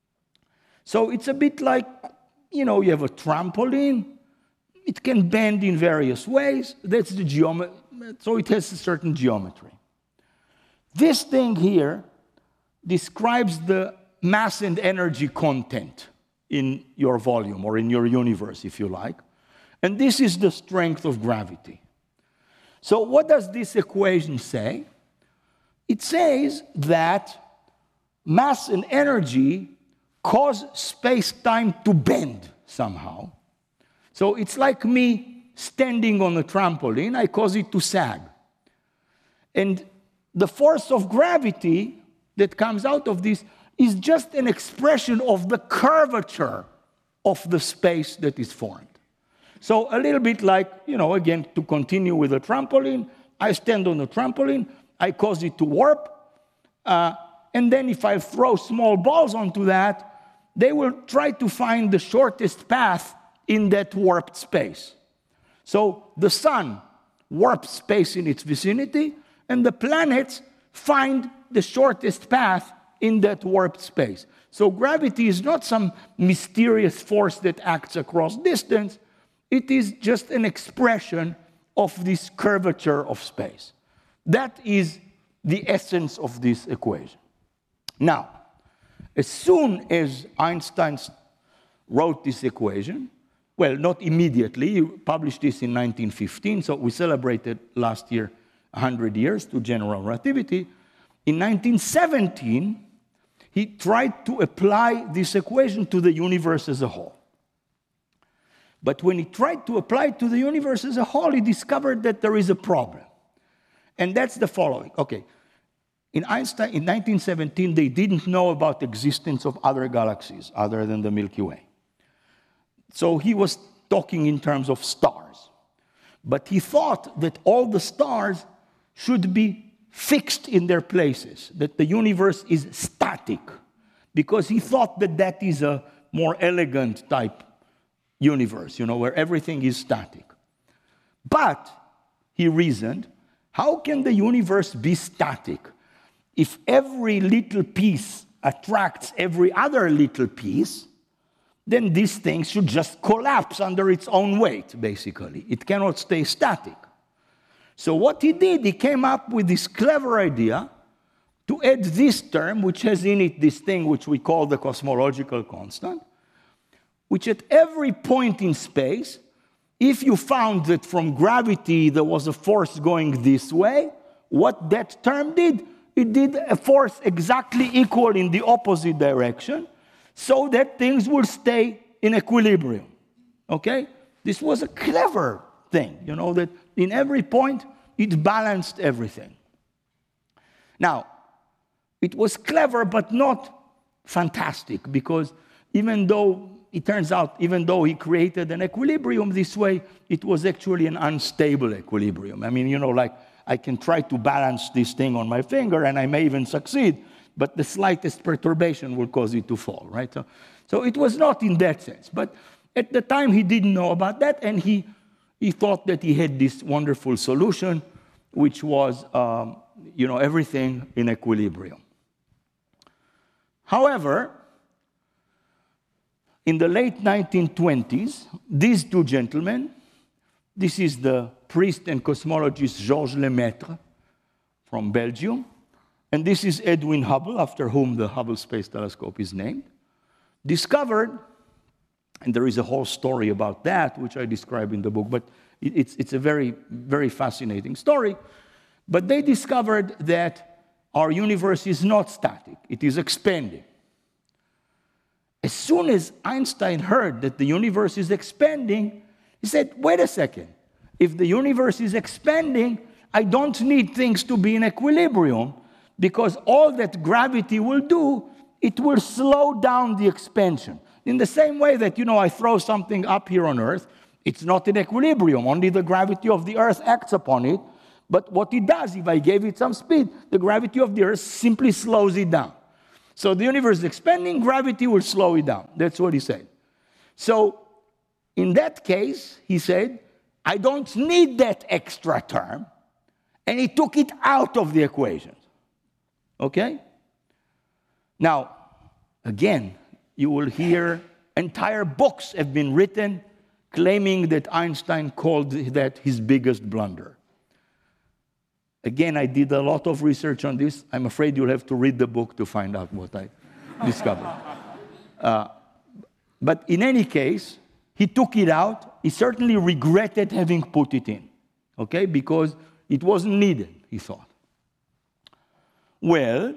So it's a bit like, you know, you have a trampoline. It can bend in various ways. That's the geometry. So it has a certain geometry. This thing here describes the mass and energy content in your volume or in your universe, if you like. And this is the strength of gravity. So what does this equation say? It says that mass and energy cause space-time to bend somehow. So it's like me standing on a trampoline. I cause it to sag. And the force of gravity that comes out of this is just an expression of the curvature of the space that is formed. So a little bit like, you know, again, to continue with a trampoline, I stand on a trampoline, I cause it to warp, uh, and then if I throw small balls onto that, they will try to find the shortest path in that warped space. So the sun warps space in its vicinity, and the planets find the shortest path in that warped space. So gravity is not some mysterious force that acts across distance. It is just an expression of this curvature of space. That is the essence of this equation. Now, as soon as Einstein wrote this equation, well, not immediately, he published this in nineteen fifteen, so we celebrated last year one hundred years to general relativity. In nineteen seventeen, he tried to apply this equation to the universe as a whole. But when he tried to apply it to the universe as a whole, he discovered that there is a problem. And that's the following. Okay, in Einstein, in nineteen seventeen, they didn't know about the existence of other galaxies other than the Milky Way. So he was talking in terms of stars. But he thought that all the stars should be fixed in their places, that the universe is static, because he thought that that is a more elegant type universe, you know, where everything is static. But, he reasoned, how can the universe be static if every little piece attracts every other little piece? Then this thing should just collapse under its own weight, basically. It cannot stay static. So what he did, he came up with this clever idea to add this term, which has in it this thing which we call the cosmological constant, which at every point in space, if you found that from gravity there was a force going this way, what that term did, it did a force exactly equal in the opposite direction, so that things will stay in equilibrium, okay? This was a clever thing, you know, that in every point, it balanced everything. Now, it was clever, but not fantastic, because even though, it turns out, even though he created an equilibrium this way, it was actually an unstable equilibrium. I mean, you know, like, I can try to balance this thing on my finger, and I may even succeed, but the slightest perturbation will cause it to fall, right? So, so it was not in that sense. But at the time, he didn't know about that, and he, he thought that he had this wonderful solution, which was, um, you know, everything in equilibrium. However, in the late nineteen twenties, these two gentlemen, this is the priest and cosmologist Georges Lemaitre from Belgium, and this is Edwin Hubble, after whom the Hubble Space Telescope is named, discovered, and there is a whole story about that, which I describe in the book, but it's, it's a very, very fascinating story. But they discovered that our universe is not static, it is expanding. As soon as Einstein heard that the universe is expanding, he said, wait a second, if the universe is expanding, I don't need things to be in equilibrium, because all that gravity will do, it will slow down the expansion. In the same way that, you know, I throw something up here on Earth, it's not in equilibrium, only the gravity of the Earth acts upon it, but what it does, if I gave it some speed, the gravity of the Earth simply slows it down. So the universe is expanding, gravity will slow it down. That's what he said. So in that case, he said, I don't need that extra term, and he took it out of the equation. Okay? Now, again, you will hear entire books have been written claiming that Einstein called that his biggest blunder. Again, I did a lot of research on this. I'm afraid you'll have to read the book to find out what I discovered. Uh, but in any case, he took it out. He certainly regretted having put it in, okay? Because it wasn't needed, he thought. Well,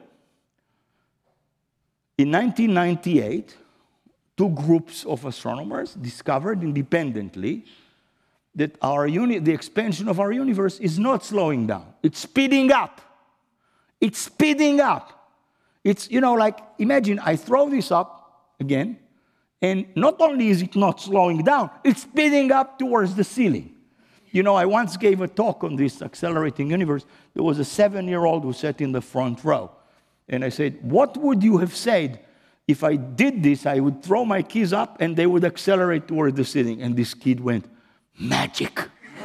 in nineteen ninety-eight, two groups of astronomers discovered independently that our uni- the expansion of our universe is not slowing down. It's speeding up. It's speeding up. It's, you know, like, imagine I throw this up again, and not only is it not slowing down, it's speeding up towards the ceiling. You know, I once gave a talk on this accelerating universe. There was a seven-year-old who sat in the front row. And I said, what would you have said if I did this? I would throw my keys up, and they would accelerate toward the ceiling. And this kid went, magic.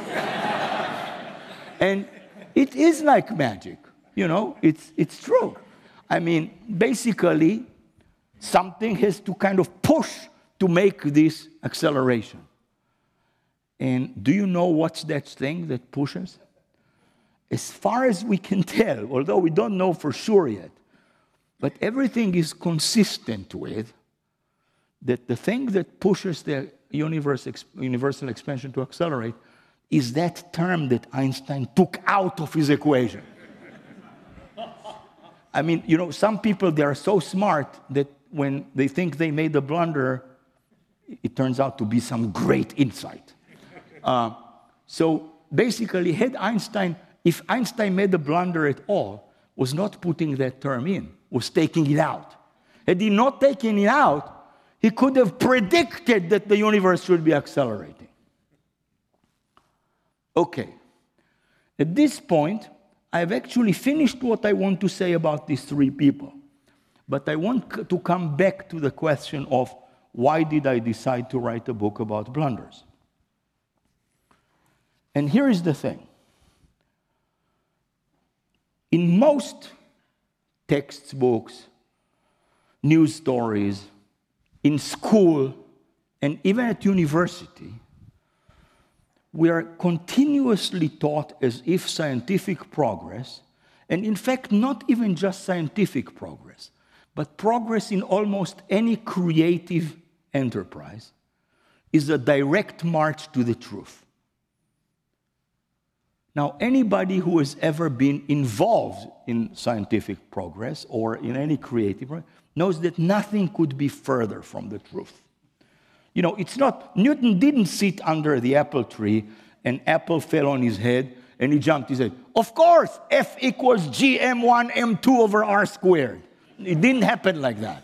And it is like magic, you know, it's, it's true. I mean, basically, something has to kind of push to make this acceleration. And do you know what's that thing that pushes? As far as we can tell, although we don't know for sure yet, but everything is consistent with that the thing that pushes the universe, universal expansion to accelerate is that term that Einstein took out of his equation. I mean, you know, some people, they are so smart that when they think they made a blunder, it turns out to be some great insight. Uh, so basically, had Einstein, if Einstein made a blunder at all, was not putting that term in, was taking it out. Had he not taken it out, he could have predicted that the universe should be accelerating. Okay. At this point, I've actually finished what I want to say about these three people. But I want to come back to the question of why did I decide to write a book about blunders? And here is the thing. In most textbooks, news stories, in school, and even at university, we are continuously taught as if scientific progress, and in fact, not even just scientific progress, but progress in almost any creative enterprise, is a direct march to the truth. Now, anybody who has ever been involved in scientific progress or in any creative progress knows that nothing could be further from the truth. You know, it's not, Newton didn't sit under the apple tree, an apple fell on his head, and he jumped. He said, of course, F equals G M one M two over R squared. It didn't happen like that.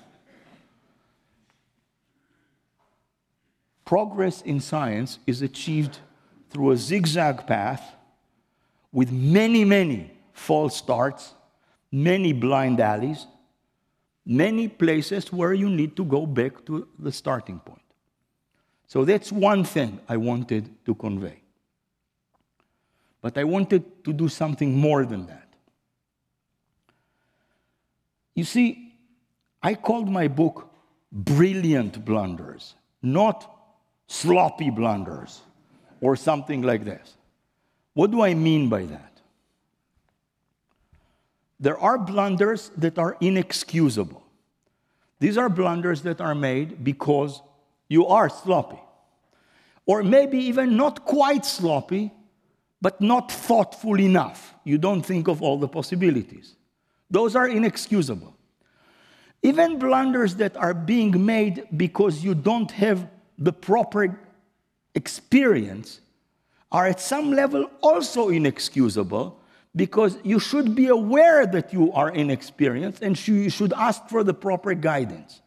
Progress in science is achieved through a zigzag path with many, many false starts, many blind alleys, many places where you need to go back to the starting point. So that's one thing I wanted to convey. But I wanted to do something more than that. You see, I called my book Brilliant Blunders, not sloppy blunders or something like this. What do I mean by that? There are blunders that are inexcusable. These are blunders that are made because you are sloppy. Or maybe even not quite sloppy, but not thoughtful enough. You don't think of all the possibilities. Those are inexcusable. Even blunders that are being made because you don't have the proper experience are at some level also inexcusable, because you should be aware that you are inexperienced and you should ask for the proper guidance.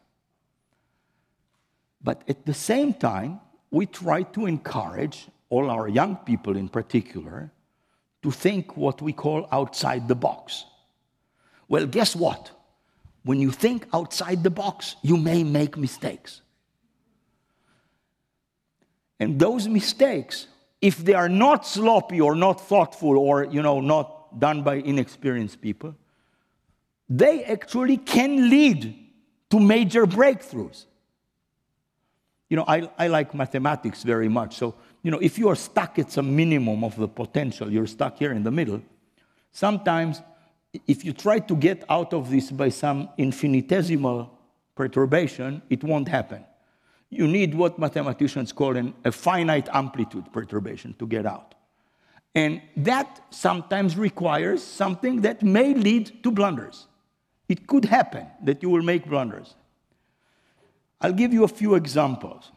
But at the same time, we try to encourage all our young people in particular to think what we call outside the box. Well, guess what? When you think outside the box, you may make mistakes. And those mistakes, if they are not sloppy or not thoughtful or, you know, not done by inexperienced people, they actually can lead to major breakthroughs. You know, I, I like mathematics very much. So, you know, if you are stuck at some minimum of the potential, you're stuck here in the middle, sometimes if you try to get out of this by some infinitesimal perturbation, it won't happen. You need what mathematicians call an, a finite amplitude perturbation to get out. And that sometimes requires something that may lead to blunders. It could happen that you will make blunders. I'll give you a few examples.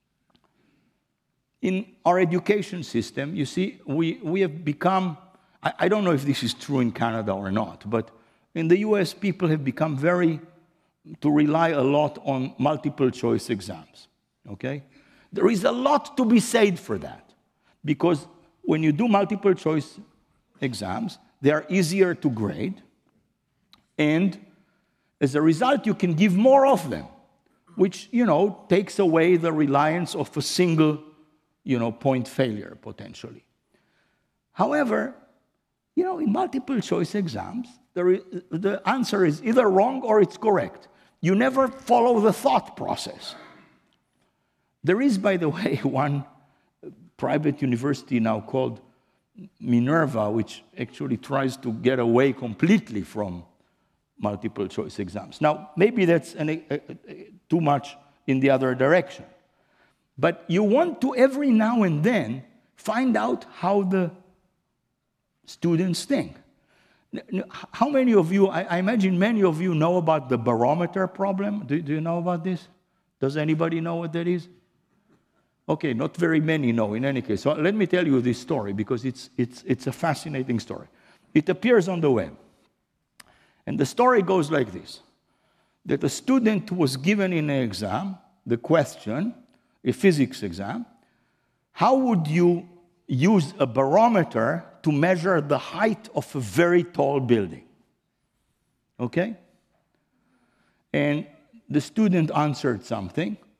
In our education system, you see, we, we have become, I, I don't know if this is true in Canada or not, but in the U S, people have become very, to rely a lot on multiple choice exams, okay? There is a lot to be said for that, because when you do multiple choice exams, they are easier to grade, and as a result, you can give more of them, which, you know, takes away the reliance of a single, you know, point failure, potentially. However, you know, in multiple choice exams, there is, the answer is either wrong or it's correct. You never follow the thought process. There is, by the way, one private university now called Minerva, which actually tries to get away completely from multiple choice exams. Now, maybe that's an, a, a, too much in the other direction. But you want to, every now and then, find out how the students think. How many of you, I, I imagine many of you know about the barometer problem. Do, do you know about this? Does anybody know what that is? Okay, not very many know in any case. So let me tell you this story, because it's, it's, it's a fascinating story. It appears on the web. And the story goes like this, that a student was given in an exam the question, a physics exam, how would you use a barometer to measure the height of a very tall building? Okay? And the student answered something,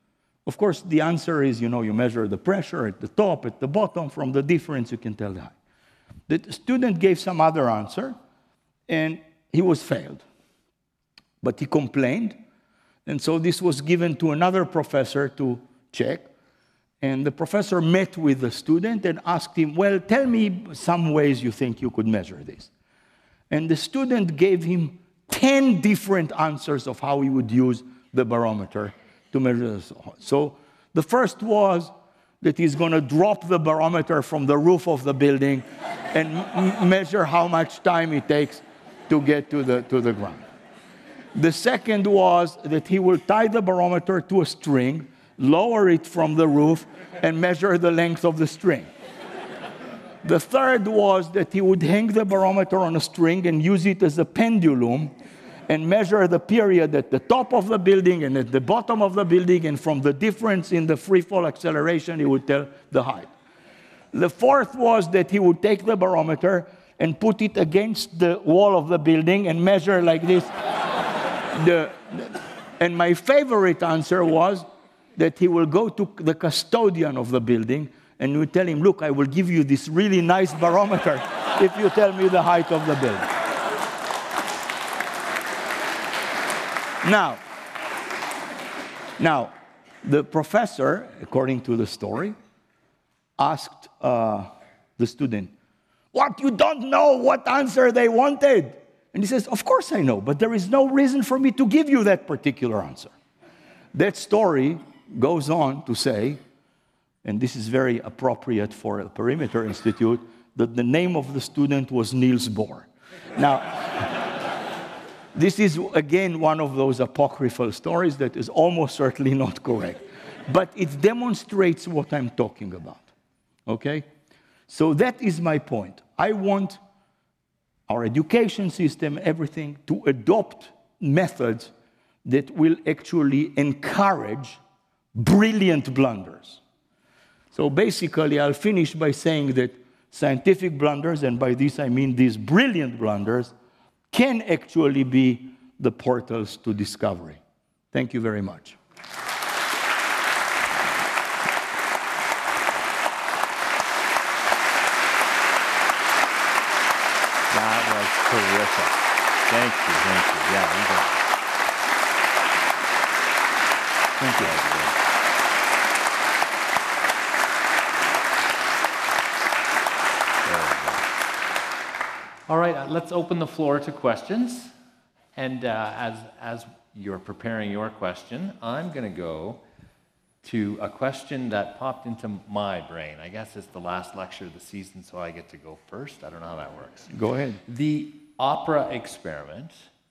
Of course, the answer is, you know, you measure the pressure at the top, at the bottom. From the difference, you can tell the height. The student gave some other answer, and he was failed. But he complained, and so this was given to another professor to check. And the professor met with the student and asked him, well, tell me some ways you think you could measure this. And the student gave him ten different answers of how he would use the barometer to measure this. So the first was that he's going to drop the barometer from the roof of the building and m measure how much time it takes to get to the, to the ground. The second was that he will tie the barometer to a string, lower it from the roof, and measure the length of the string. The third was that he would hang the barometer on a string and use it as a pendulum and measure the period at the top of the building and at the bottom of the building, and from the difference in the free fall acceleration, he would tell the height. The fourth was that he would take the barometer and put it against the wall of the building and measure like this. the, and my favorite answer was that he will go to the custodian of the building and we tell him, look, I will give you this really nice barometer if you tell me the height of the building. Now, now, the professor, according to the story, asked uh, the student, what, you don't know what answer they wanted? And he says, of course I know, but there is no reason for me to give you that particular answer. That story goes on to say, and this is very appropriate for a Perimeter Institute, that the name of the student was Niels Bohr. Now, this is, again, one of those apocryphal stories that is almost certainly not correct. But it demonstrates what I'm talking about, okay? So that is my point. I want our education system, everything, to adopt methods that will actually encourage brilliant blunders. So basically, I'll finish by saying that scientific blunders, and by this I mean these brilliant blunders, can actually be the portals to discovery. Thank you very much. That was terrific. Thank you, thank you. Yeah, you got it. Thank you. All right, uh, let's open the floor to questions. And uh, as, as you're preparing your question, I'm going to go to a question that popped into my brain. I guess it's the last lecture of the season, so I get to go first. I don't know how that works. Go ahead. The OPERA experiment,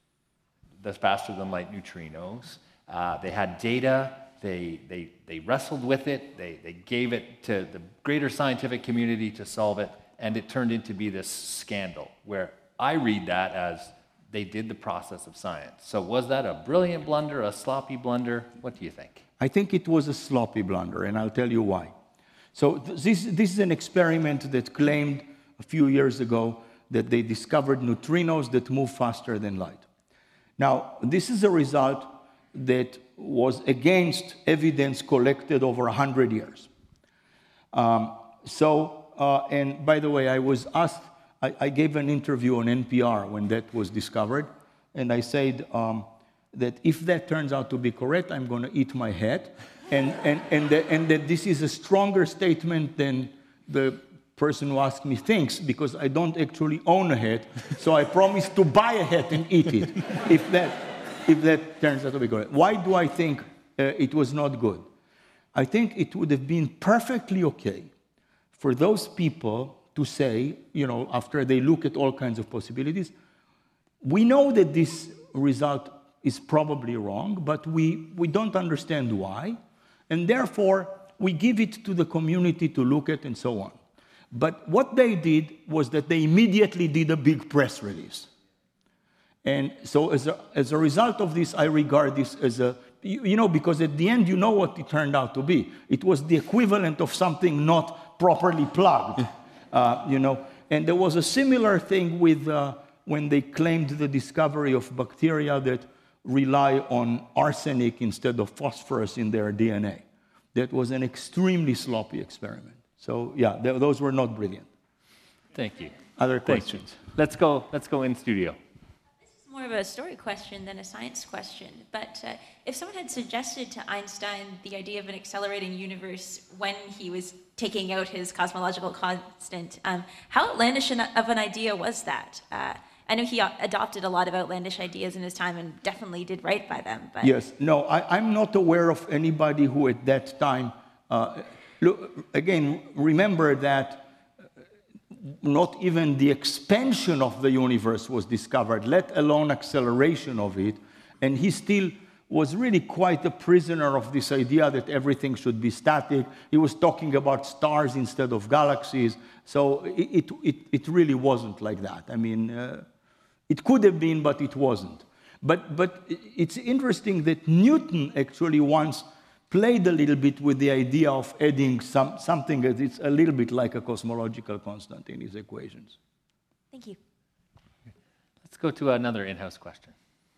the faster than light neutrinos, uh, they had data, they, they, they wrestled with it, they, they gave it to the greater scientific community to solve it, and it turned into be this scandal, where I read that as they did the process of science. So was that a brilliant blunder, a sloppy blunder? What do you think? I think it was a sloppy blunder, and I'll tell you why. So this, this is an experiment that claimed a few years ago that they discovered neutrinos that move faster than light. Now, this is a result that was against evidence collected over one hundred years. Um, so, uh, and by the way, I was asked, I, I gave an interview on N P R when that was discovered, and I said um, that if that turns out to be correct, I'm going to eat my head, and, and, and, that, and that this is a stronger statement than the person who asked me thinks, because I don't actually own a hat, so I promise to buy a hat and eat it, if that, if that turns out to be correct. Why do I think uh, it was not good? I think it would have been perfectly okay for those people to say, you know, after they look at all kinds of possibilities, we know that this result is probably wrong, but we, we don't understand why, and therefore we give it to the community to look at and so on. But what they did was that they immediately did a big press release. And so as a, as a result of this, I regard this as a, you, you know, because at the end, you know what it turned out to be. It was the equivalent of something not properly plugged, uh, you know. And there was a similar thing with uh, when they claimed the discovery of bacteria that rely on arsenic instead of phosphorus in their D N A. that was an extremely sloppy experiment. So yeah, th those were not brilliant. Thank you. Other Thank questions? you. Let's go, let's go in studio. More of a story question than a science question, but uh, if someone had suggested to Einstein the idea of an accelerating universe when he was taking out his cosmological constant, um, how outlandish an, of an idea was that? Uh, I know he adopted a lot of outlandish ideas in his time and definitely did right by them. But yes, no, I, I'm not aware of anybody who at that time, uh, look, again, remember that not even the expansion of the universe was discovered, let alone acceleration of it. And he still was really quite a prisoner of this idea that everything should be static. He was talking about stars instead of galaxies. So it, it, it really wasn't like that. I mean, uh, it could have been, but it wasn't. But, but it's interesting that Newton actually once played a little bit with the idea of adding some, something that is a little bit like a cosmological constant in his equations. Thank you. Let's go to another in-house question.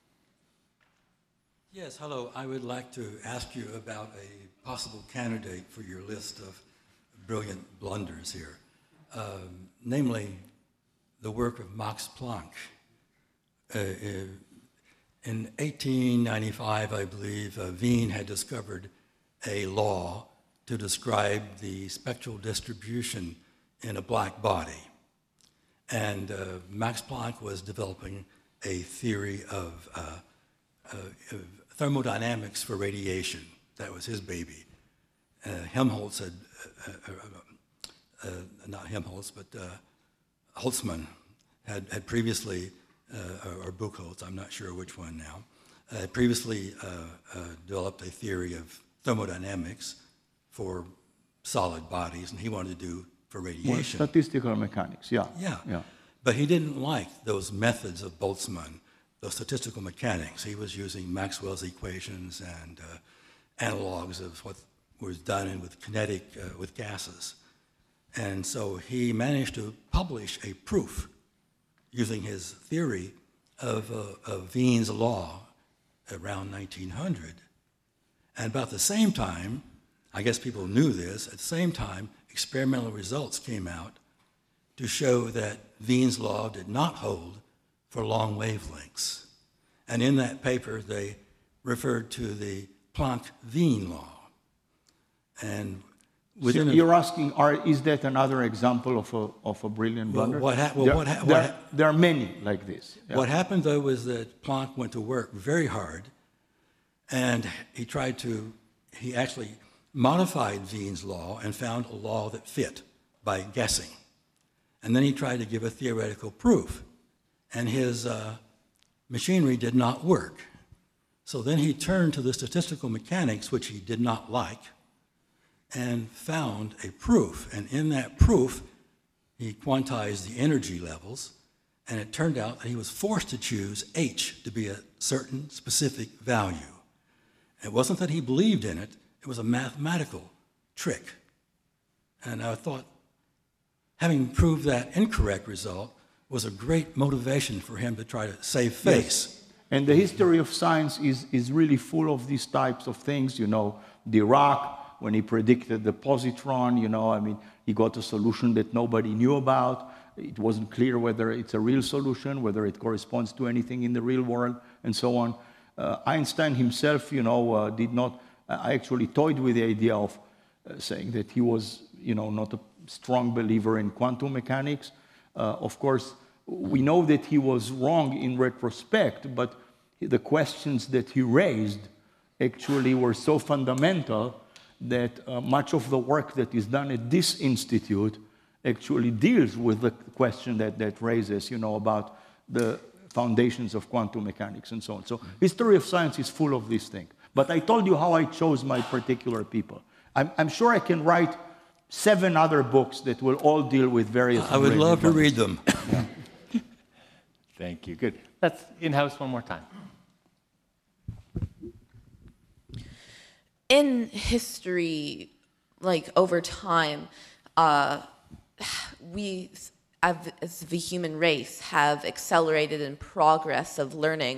Yes, hello. I would like to ask you about a possible candidate for your list of brilliant blunders here, um, namely the work of Max Planck. Uh, uh, in eighteen ninety-five, I believe, uh, Wien had discovered a law to describe the spectral distribution in a black body. And uh, Max Planck was developing a theory of, uh, uh, of thermodynamics for radiation. That was his baby. Uh, Helmholtz had, uh, uh, uh, not Helmholtz, but uh, Holtzmann had, had previously, uh, or Buchholz, I'm not sure which one now, uh, had previously uh, uh, developed a theory of thermodynamics for solid bodies, and he wanted to do for radiation. Well, statistical mechanics, yeah. Yeah. yeah. But he didn't like those methods of Boltzmann, those statistical mechanics. He was using Maxwell's equations and uh, analogs of what was done with kinetic, uh, with gases. And so he managed to publish a proof using his theory of, uh, of Wien's law around nineteen hundred. And about the same time, I guess people knew this, at the same time, experimental results came out to show that Wien's law did not hold for long wavelengths. And in that paper, they referred to the Planck-Wien law. And within So a, you're asking, are, is that another example of a, of a brilliant Well, blunder? what hap- well, there, what hap- there, what hap- there are many like this. Yeah. What happened, though, was that Planck went to work very hard, and he tried to, he actually modified Wien's law and found a law that fit by guessing. And then he tried to give a theoretical proof, and his uh, machinery did not work. So then he turned to the statistical mechanics, which he did not like, and found a proof. And in that proof, he quantized the energy levels, and it turned out that he was forced to choose H to be a certain specific value. It wasn't that he believed in it, it was a mathematical trick. And I thought, having proved that incorrect result was a great motivation for him to try to save face. Yes. And the history of science is, is really full of these types of things. You know, Dirac, when he predicted the positron, you know, I mean, he got a solution that nobody knew about. It wasn't clear whether it's a real solution, whether it corresponds to anything in the real world, and so on. Uh, Einstein himself, you know, uh, did not, I actually toyed with the idea of uh, saying that he was, you know, not a strong believer in quantum mechanics. Uh, of course, we know that he was wrong in retrospect, but the questions that he raised actually were so fundamental that uh, much of the work that is done at this institute actually deals with the question that that raises, you know, about the foundations of quantum mechanics and so on. So history of science is full of these things. But I told you how I chose my particular people. I'm, I'm sure I can write seven other books that will all deal with various... I would love to read them. Yeah. Thank you. Good. That's in-house one more time. In history, like over time, uh, we, as the human race, have accelerated in progress of learning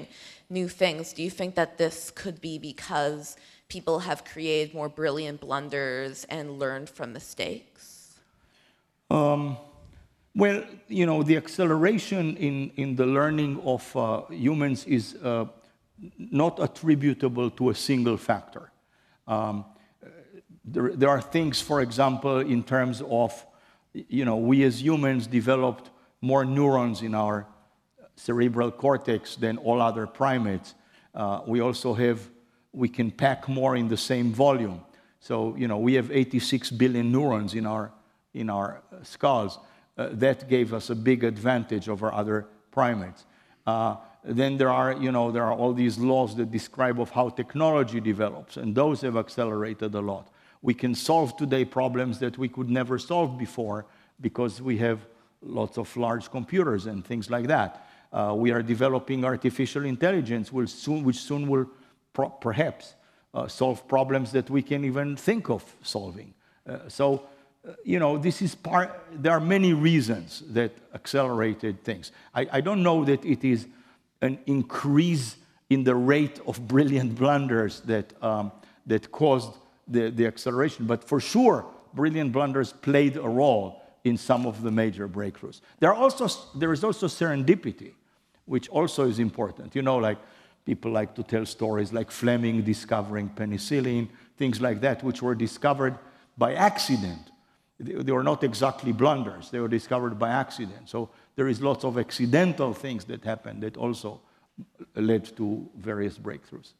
new things. Do you think that this could be because people have created more brilliant blunders and learned from mistakes? Um, well, you know, the acceleration in, in the learning of uh, humans is uh, not attributable to a single factor. Um, there, there are things, for example, in terms of, you know, we as humans developed more neurons in our cerebral cortex than all other primates. Uh, we also have, we can pack more in the same volume. So, you know, we have eighty-six billion neurons in our, in our skulls. Uh, that gave us a big advantage over other primates. Uh, then there are, you know, there are all these laws that describe of how technology develops, and those have accelerated a lot. We can solve today problems that we could never solve before because we have lots of large computers and things like that. Uh, we are developing artificial intelligence, which soon, which soon will pro perhaps uh, solve problems that we can't even think of solving. Uh, so, uh, you know, this is part, there are many reasons that accelerated things. I, I don't know that it is an increase in the rate of brilliant blunders that, um, that caused the, the acceleration, but for sure, brilliant blunders played a role in some of the major breakthroughs. There, are also, there is also serendipity, which also is important. You know, like people like to tell stories like Fleming discovering penicillin, things like that, which were discovered by accident. They, they were not exactly blunders. They were discovered by accident. So there is lots of accidental things that happened that also led to various breakthroughs.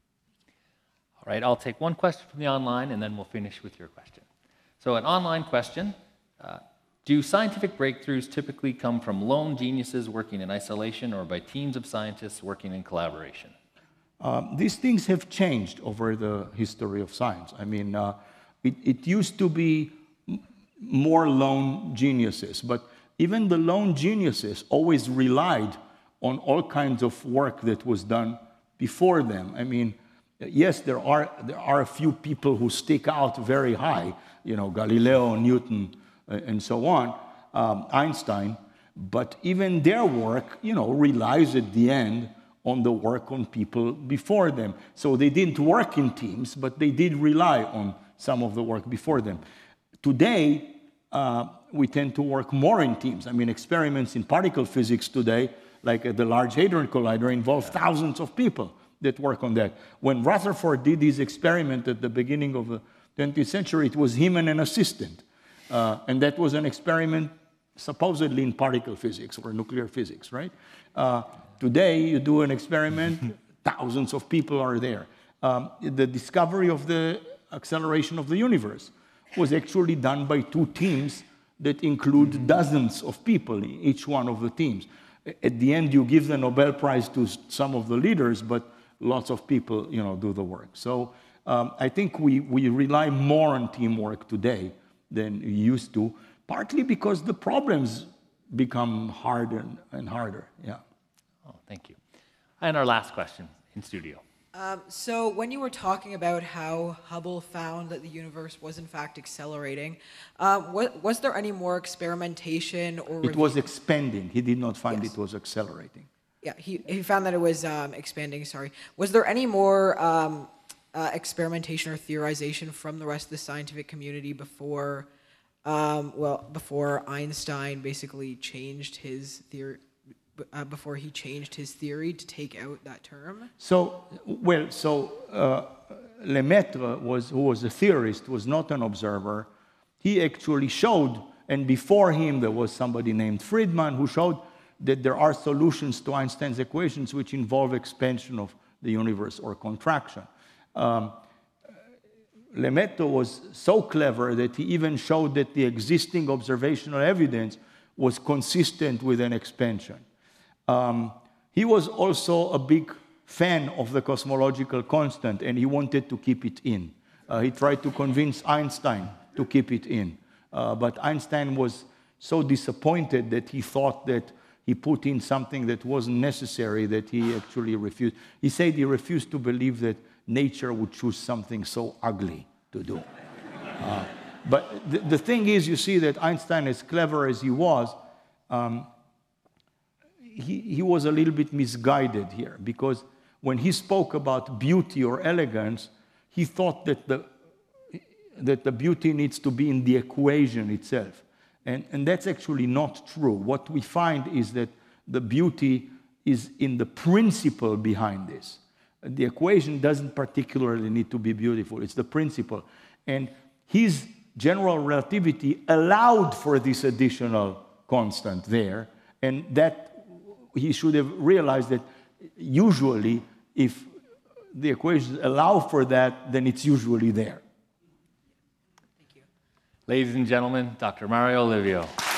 All right, I'll take one question from the online, and then we'll finish with your question. So an online question, uh, do scientific breakthroughs typically come from lone geniuses working in isolation or by teams of scientists working in collaboration? Um, these things have changed over the history of science. I mean, uh, it, it used to be more lone geniuses, but even the lone geniuses always relied on all kinds of work that was done before them. I mean, yes, there are, there are a few people who stick out very high, you know, Galileo, Newton, uh, and so on, um, Einstein, but even their work, you know, relies at the end on the work on people before them. So they didn't work in teams, but they did rely on some of the work before them. Today, uh, we tend to work more in teams. I mean, experiments in particle physics today, like at the Large Hadron Collider, involve thousands of people that work on that. When Rutherford did his experiment at the beginning of the twentieth century, it was him and an assistant. Uh, and that was an experiment supposedly in particle physics or nuclear physics, right? Uh, today, you do an experiment, thousands of people are there. Um, the discovery of the acceleration of the universe was actually done by two teams that include dozens of people in each one of the teams. At the end, you give the Nobel Prize to some of the leaders, but lots of people, you know, do the work. So um, I think we, we rely more on teamwork today than we used to, partly because the problems become harder and harder, yeah. Oh, thank you. And our last question in studio. Um, so when you were talking about how Hubble found that the universe was in fact accelerating, uh, what, was there any more experimentation or... It was expanding. He did not find Yes. it was accelerating. Yeah, he, he found that it was um, expanding, sorry. Was there any more um, uh, experimentation or theorization from the rest of the scientific community before, um, well, before Einstein basically changed his theory, uh, before he changed his theory to take out that term? So, well, so uh, Lemaitre, was, who was a theorist, was not an observer. He actually showed, and before him there was somebody named Friedman who showed that there are solutions to Einstein's equations which involve expansion of the universe or contraction. Um, Lemaitre was so clever that he even showed that the existing observational evidence was consistent with an expansion. Um, he was also a big fan of the cosmological constant, and he wanted to keep it in. Uh, he tried to convince Einstein to keep it in. Uh, but Einstein was so disappointed that he thought that he put in something that wasn't necessary, that he actually refused. He said he refused to believe that nature would choose something so ugly to do. Uh, but the, the thing is, you see that Einstein, as clever as he was, um, he, he was a little bit misguided here, because when he spoke about beauty or elegance, he thought that the, that the beauty needs to be in the equation itself. And, and that's actually not true. What we find is that the beauty is in the principle behind this. The equation doesn't particularly need to be beautiful, it's the principle. And his general relativity allowed for this additional constant there, and that he should have realized that usually if the equations allow for that, then it's usually there. Ladies and gentlemen, Doctor Mario Livio.